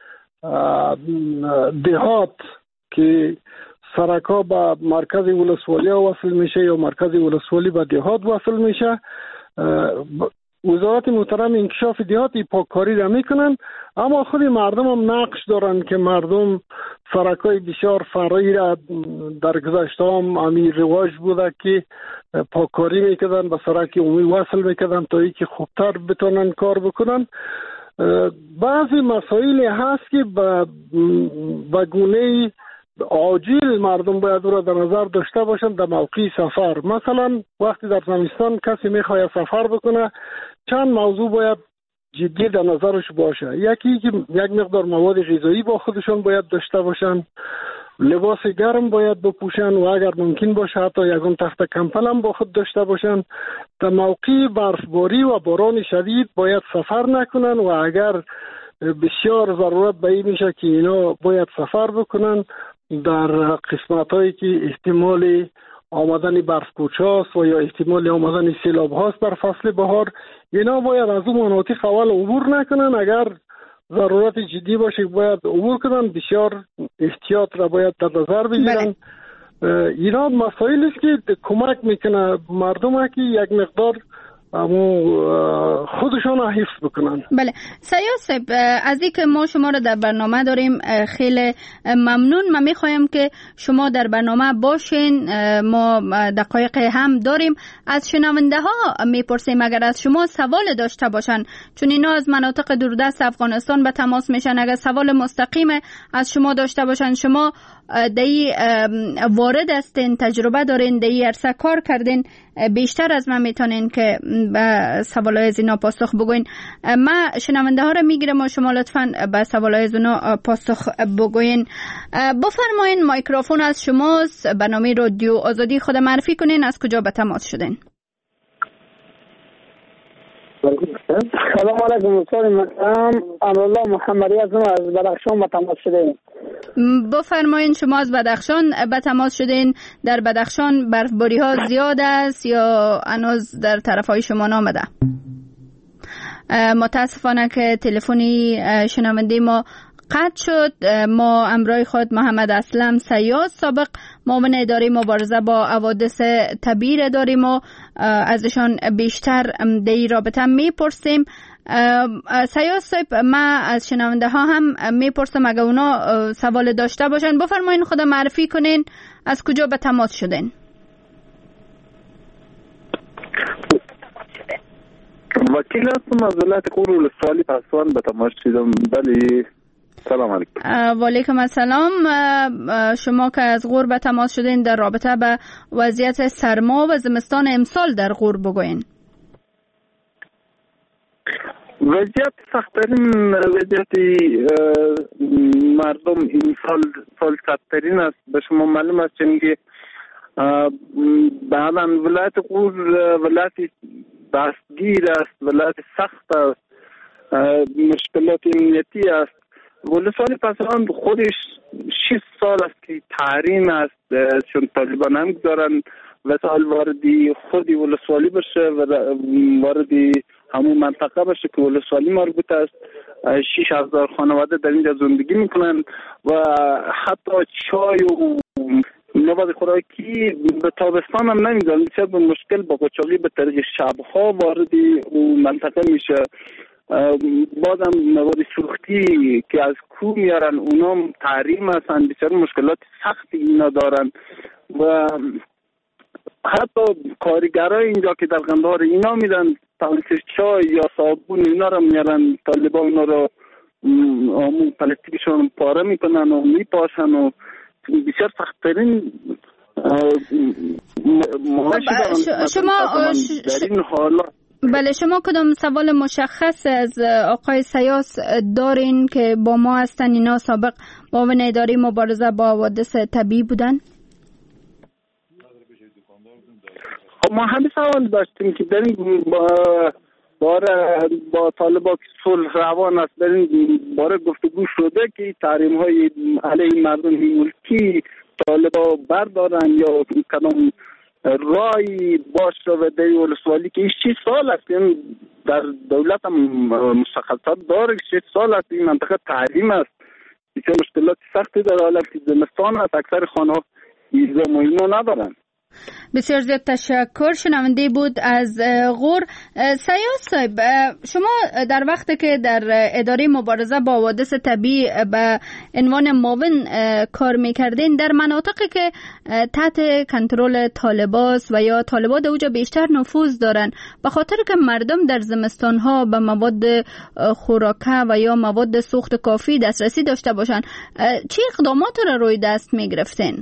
دهات که سرکا به مرکز ولسوالی وصل میشه یا مرکز ولسوالی به دهات وصل میشه، وزارت محترم انکشاف دهاتی پاککاری را میکنن. اما خود مردم هم نقش دارن که مردم سرکای بسیار فرعی را در گذشته هم امیر رواج بوده که پاککاری میکردن، به سرک عمومی وصل میکردن تا اینکه خوبتر بتونن کار بکنن. بعضی مسائلی هست که به گونه عاجل مردم باید او را در نظر داشته باشند در موقع سفر. مثلا وقتی در زمستان کسی میخواد سفر بکنه چند موضوع باید جدی در نظرش باشه. یکی که یک مقدار مواد غذایی با خودشون باید داشته باشن، لباس گرم باید بپوشن و اگر ممکن باشه حتی یکون تخت کمپل هم با خود داشته باشن. در موقع برفباری و باران شدید باید سفر نکنن و اگر بسیار ضرورت به این میشه که اینا باید سفر بکنن در قسمت هایی که احتمال آمدن برفکوچه است و یا احتمال آمدن سیلاب هاست در فصل بهار، اینا باید از اون مناطق اول عبور نکنن. اگر ضرورت جدی باشه باید عبور کنن، بسیار احتیاط را باید در نظر بگیرن. اینا مسائلی است که کمک میکنه مردم که یک مقدار خودشان حفظ بکنن. بله سیاس صاحب، از اینکه ما شما را در برنامه داریم خیلی ممنون. من میخوایم که شما در برنامه باشین، ما دقایق هم داریم. از شنونده ها میپرسیم اگر از شما سوال داشته باشن، چون اینا از مناطق دوردست افغانستان به تماس میشن، اگر سوال مستقیم از شما داشته باشن، شما دایی وارد هستین، تجربه دارین، دایی عرصه کار کردین، بیشتر از من میتونین که به سوالای از اینا پاسخ بگوین. من شنونده ها رو میگیرم و شما لطفاً به سوالای از اینا پاسخ بگوین. بفرمایین، مایکروفون از شماست. برنامه رادیو آزادی خود معرفی کنین، از کجا به تماس شدین؟ سلام علیکم دوستان محترم، امرالله محمدی هستم، از بدخشان به تماس شدیم. بفرمایین، شما از بدخشان به تماس شدین. در بدخشان برفباری ها زیاد است یا هنوز در طرف های شما نامده؟ متاسفانه که تلفنی شنونده ما قطع شد. ما امرای خود محمد اسلم سیاد، سابق معاون اداره مبارزه با حوادث طبیعی داریم و ازشان بیشتر در این رابطه میپرسیم. سیاد صاحب، ما از شنونده ها هم میپرسم اگر اونا سوال داشته باشن. بفرمایین خود معرفی کنین، از کجا به تماس شدین؟ وکیل هستم از ولایت غور ولسوالی پسوان به تماس شدم. بله سلام علیکم. و علیکم السلام. شما که از غور به تماس شدین، در رابطه به وضعیت سرما و زمستان امسال در غور بگوین. وضعیت سخت‌ترین وضعیت مردم این سال سخت‌ترین است. به شما معلوم است که بعداً ولایت غور ولایت دستگیر است، ولایت سخت است، مشکلات امنیتی است. ولسوالی پسوان خودش 6 سال است که تحریم است، چون طالبان هم دارن وسایل واردی خودی ولسوالی بشه و واردی همون منطقه بشه که ولسوالی مربوط است. 6,000 خانواده در اینجا زندگی میکنن و حتی چای و مواد خوراکی به تابستان هم نمیدن. بسیار به مشکل با قاچاقی به طریق شبها واردی منطقه میشه. بازم مواد سوختی که از کوه میارن اونا تحریم هستن، بسیار مشکلات سختی اینا دارن و حتی کارگرای اینجا که در قندهار اینا میدن تولید چای یا صابون اینا رو میارن، طالبان اینا رو همون پلاستیکشون پاره میکنن و میپاشن و بسیار سخت‌ترین شما در این حالات. بله، شما کدام سوال مشخص از آقای سیاس دارین که با ما هستن؟ اینا سابق معاون اداره مبارزه با حوادث طبیعی بودن. ما همین سوال داشتیم که در این با طالبان که صلح روان است، در این باره گفتگو شده که تحریم های علیه مردم ملکی طالبان بردارن یا کدام رای باشه و در ولسوالی که 6 سال است، یعنی در دولت هم مشخصات داره 6 سال است این منطقه تحریم است. بسیار مشکلات سختی در حالت که زمستان است، اکثر خانه ها هیزم و اینا ندارن. بسیار زیاد تشکر. شنونده بود از غور. سیاس صاحب، شما در وقتی که در اداره مبارزه با حوادث طبیعی به عنوان معاون کار میکردین، در مناطقی که تحت کنترل طالباست و یا طالبان در اونجا بیشتر نفوذ دارن، به خاطر که مردم در زمستانها به مواد خوراکه و یا مواد سوخت کافی دسترسی داشته باشن، چه اقدامات را روی دست میگرفتین؟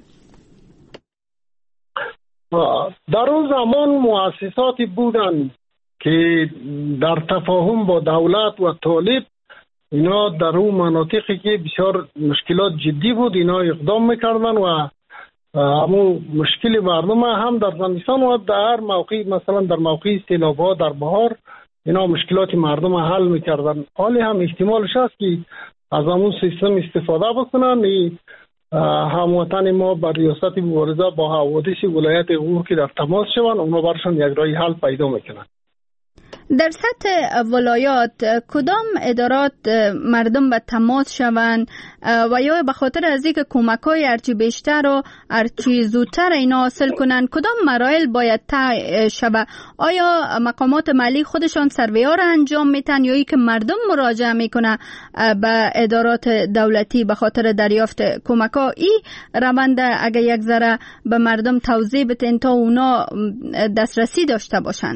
در اون زمان مؤسساتی بودن که در تفاهم با دولت و طالب اینا در اون مناطقی که بسیار مشکلات جدی بود اینا اقدام میکردن و همون مشکل مردم هم در زمستان و در موقع مثلا در موقع سیلاب‌ها در بهار اینا مشکلات مردم حل میکردن. حالی هم احتمالش هست که از همون سیستم استفاده بکنن. هموطن ما بر ریاست مبارزه با حوادث ولایت غور که در تماس شوند، اونا برشان یک راه حل پیدا میکنن. در سطح ولایات کدام ادارات مردم به تماس شوند و یا به خاطر از اینکه کمک‌های هرچی بیشتر و هرچی زودتر اینا حاصل کنن کدام مراحل باید طی شود؟ آیا مقامات محلی خودشان سروی‌ها را انجام میتن یا اینکه مردم مراجعه میکنه به ادارات دولتی به خاطر دریافت کمک‌ها؟ این روند اگه یک ذره به مردم توضیح بدین تا اونا دسترسی داشته باشن.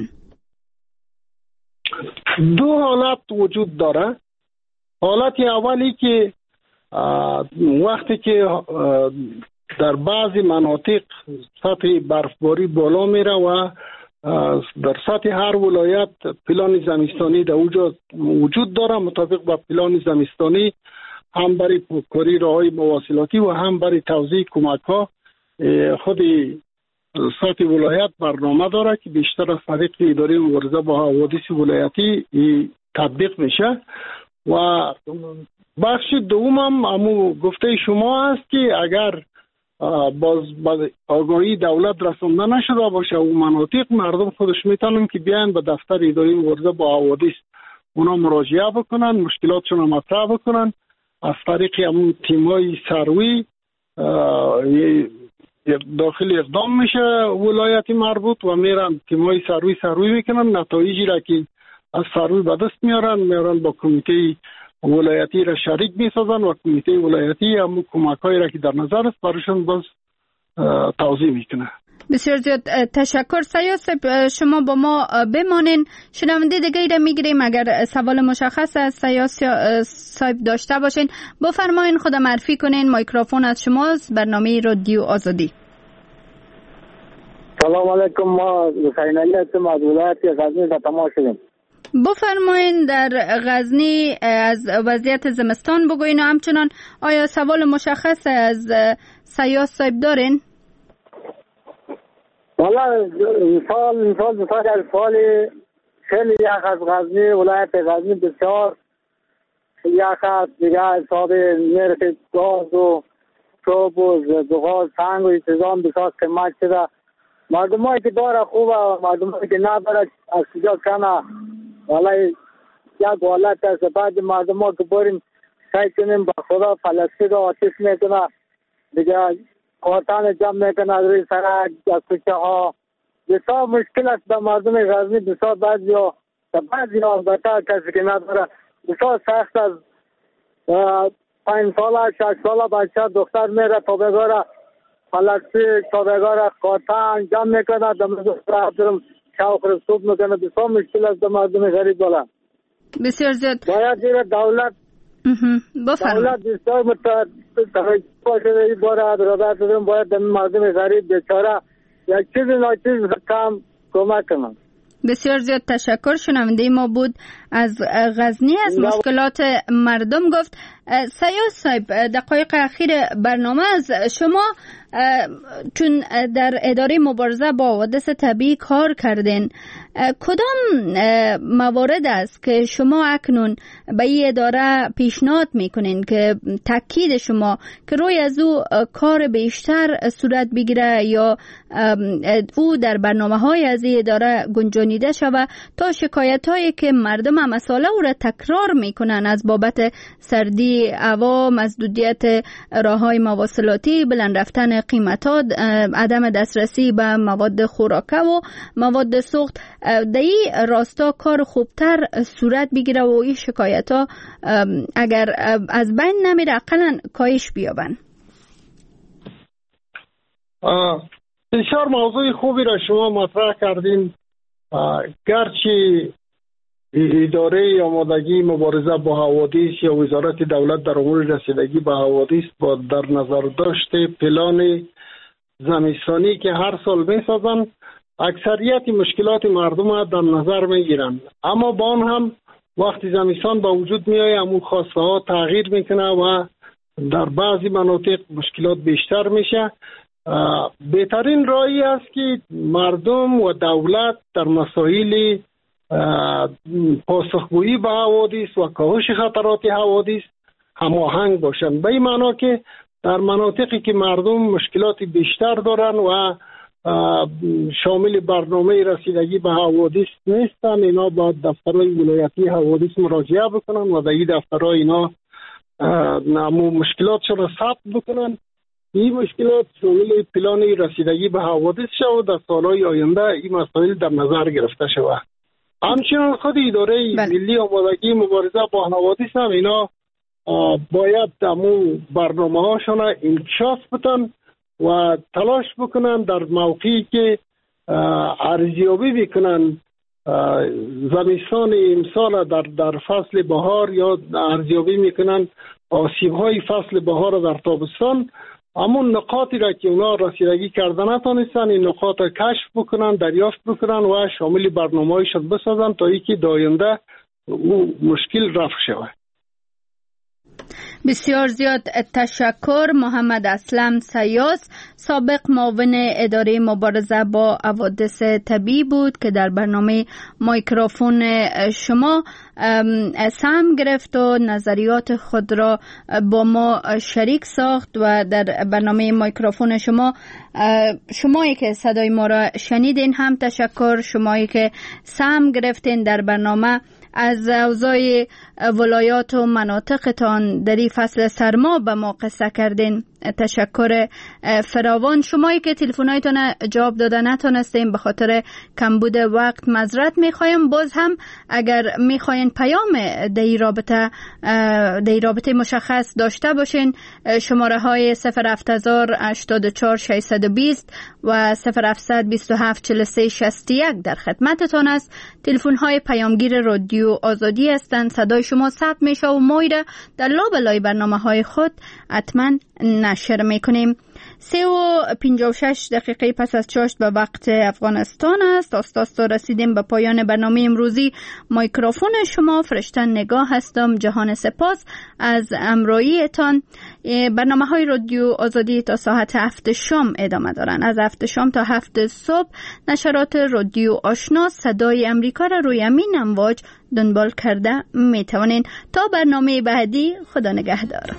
دو حالت وجود داره. حالت اولی که وقتی که در بعضی مناطق سطح برفباری بالا میره و در سطح هر ولایت پلان زمستانی در اونجا وجود داره، مطابق با پلان زمستانی هم برای پاککاری راههای مواصلاتی و هم برای توزیع کمک ها خود سطح ولایت برنامه داره که بیشتر از طریق اداره مبارزه با حوادث ولایتی تطبیق میشه. و بخش دوم هم همون گفته شما است که اگر باز آگاهی دولت رسانده نشده باشه و مناطق مردم خودش میتونن که بیان به دفتر اداره مبارزه با حوادث اونا مراجعه بکنن، مشکلاتشون رو مطرح بکنن. از طریق همون تیمای سروی داخل اقدام میشه ولایتی مربوط و میرن تیمای سروی میکنن، نتایجی را که از سروی به دست میارن با کمیته ولایتی را شریک میسازن و کمیته ولایتی هم کمک‌هایی را که در نظر است برایشان باز توضیح میکنه. بسیار زیاد تشکر. سیاس شما با ما بمانین. شنونده دیگه را میگیریم. اگر سوال مشخص از سیاس صاحب داشته باشین بفرمایین، خود معرفی کنین. میکروفون از شماست. برنامه رادیو آزادی. سلام علیکم. ما حسین علی هستم از ولایت غزنی را تماس شدیم. بفرمایین در غزنی از وضعیت زمستان بگوین و همچنان آیا سوال مشخص از سیاس صاحب دارین؟ والا مثال در سال خیلی یخ از غزنی، ولایت غزنی بسیار یخ است دیگه. حساب نرخ گاز و چوب و زغال سنگ و انتظام بسیار قیمت شده. مردم هایی که داره خوبه و مردم هایی که نداره از کجا کنه. والا یک حالت است. بعد مردم ها که بریم سعی کنیم با خدا فلسطین را آتش میکنه دیگه، قاطعان جمع میکنه از روی سرک از کوچه ها. بسیار مشکل است به مردم غزنی. بسیار بعضی ها البته کسی که نداره بسیار سخت است. 5 ساله 6 ساله بچه دختر میره تابگاه فلسطین، تابگاه قاطعان جمع میکنه دمزد شوق رسوب میکنه. بسیار مشکل است به مردم غریب بالا. بسیار زیاد باید دیره دولت بسیار متوجه باشه این باره برادر داریم. باید به مردم غریب بیچاره یک چیز ناچیز کم کمک کنن. بسیار زیاد تشکر. شنونده ما بود از غزنی از مشکلات مردم گفت. سیاس صاحب دقایق اخیر برنامه از شما، چون در اداره مبارزه با حوادث طبیعی کار کردین، کدام موارد است که شما اکنون به این اداره پیشنهاد میکنین که تاکید شما که روی از او کار بیشتر صورت بگیره یا او در برنامه های از این اداره گنجانیده شود تا شکایت هایی که مردم مسئله او را تکرار میکنن از بابت سردی هوا، مسدودیت راههای مواصلاتی، بلند رفتن قیمتات، عدم دسترسی به مواد خوراکه و مواد سوخت، در این راستا کار خوبتر صورت بگیره و این شکایت ها اگر از بین نمیره اقلا کاهش بیابن؟ بسیار موضوع خوبی را شما مطرح کردین. گرچه اداره آمادگی مبارزه با حوادث یا وزارت دولت در امور رسیدگی به حوادث با در نظر داشته پلان زمستانی که هر سال میسازن اکثریت مشکلات مردم در نظر میگیرن، اما با آن هم وقتی زمستان با وجود میآید همون خواسته ها تغییر میکنه و در بعضی مناطق مشکلات بیشتر میشه. بهترین راهی است که مردم و دولت در مسائل پاسخگویی به حوادث و کاهش خطرات حوادث هماهنگ باشند. به این معنا که در مناطقی که مردم مشکلات بیشتر دارن و شامل برنامه رسیدگی به حوادث نیستن. اینا با دفترهای ولایتی حوادث مراجعه بکنن و در این دفترها اینا مشکلاتشون را ثبت بکنن. این مشکلات شامل پلان رسیدگی به حوادث شود و در سالهای آینده این مسائل در نظر گرفته شود. همچنین خود اداره ملی آمادگی مبارزه با حوادث هم اینا باید دمو برنامه هاشون انکشاف بدن و تلاش بکنن در موقعی که ارزیابی بکنن زمستان امسال در فصل بهار یا ارزیابی میکنن آسیب های فصل بهار در تابستان، همون نقاطی را که اونا رسیدگی کرده نتانستن این نقاط را کشف بکنن، دریافت بکنن و شامل برنامه هایشان بسازن تا اینکه در آینده مشکل رفع شود. بسیار زیاد تشکر. محمد اسلم سیاس، سابق معاون اداره مبارزه با حوادث طبیعی بود که در برنامه میکروفون شما سهم گرفت و نظریات خود را با ما شریک ساخت و در برنامه میکروفون شمایی که صدای ما را شنیدین هم تشکر. شمایی که سهم گرفتین در برنامه از اوضاع ولایات و مناطقتان در این فصل سرما به ما قصه کردین، تشکر فراوان. شمایی که تلفن‌هایتان جواب داده نتونستیم به خاطر کمبود وقت معذرت میخوایم. باز هم اگر میخواین پیام در رابطه مشخص داشته باشین، شماره های 07084 620 و 0727 در خدمتتان است. تلفن های پیامگیر رادیو آزادی هستند. صدای شما ثبت میشه و ما را در لابلای برنامه های خود حتما نشر میکنیم. 3:56 پس از چاشت به وقت افغانستان است. آستاستا رسیدیم به پایان برنامه امروزی میکروفون شما. فرشته نگاه هستم. جهان سپاس از همراهیتان. برنامه های رادیو آزادی تا ساعت 7 شام ادامه دارن. از 7 شام تا 7 صبح نشرات رادیو آشنا صدای امریکا را روی امین امواج دنبال کرده میتوانین. تا برنامه بعدی، خدا نگهدار.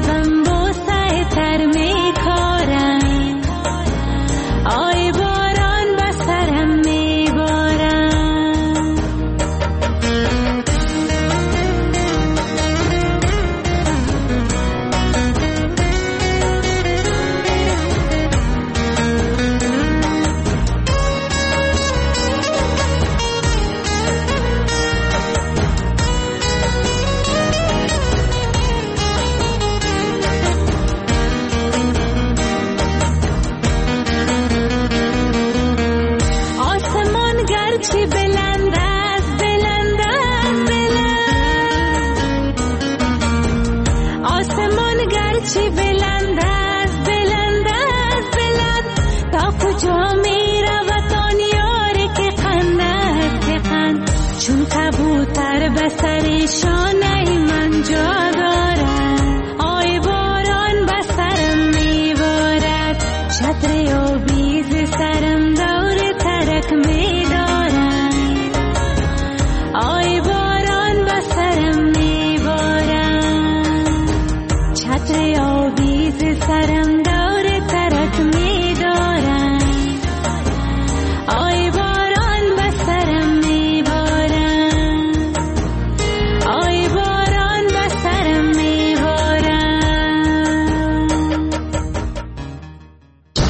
باران چون کبوتر به سر شام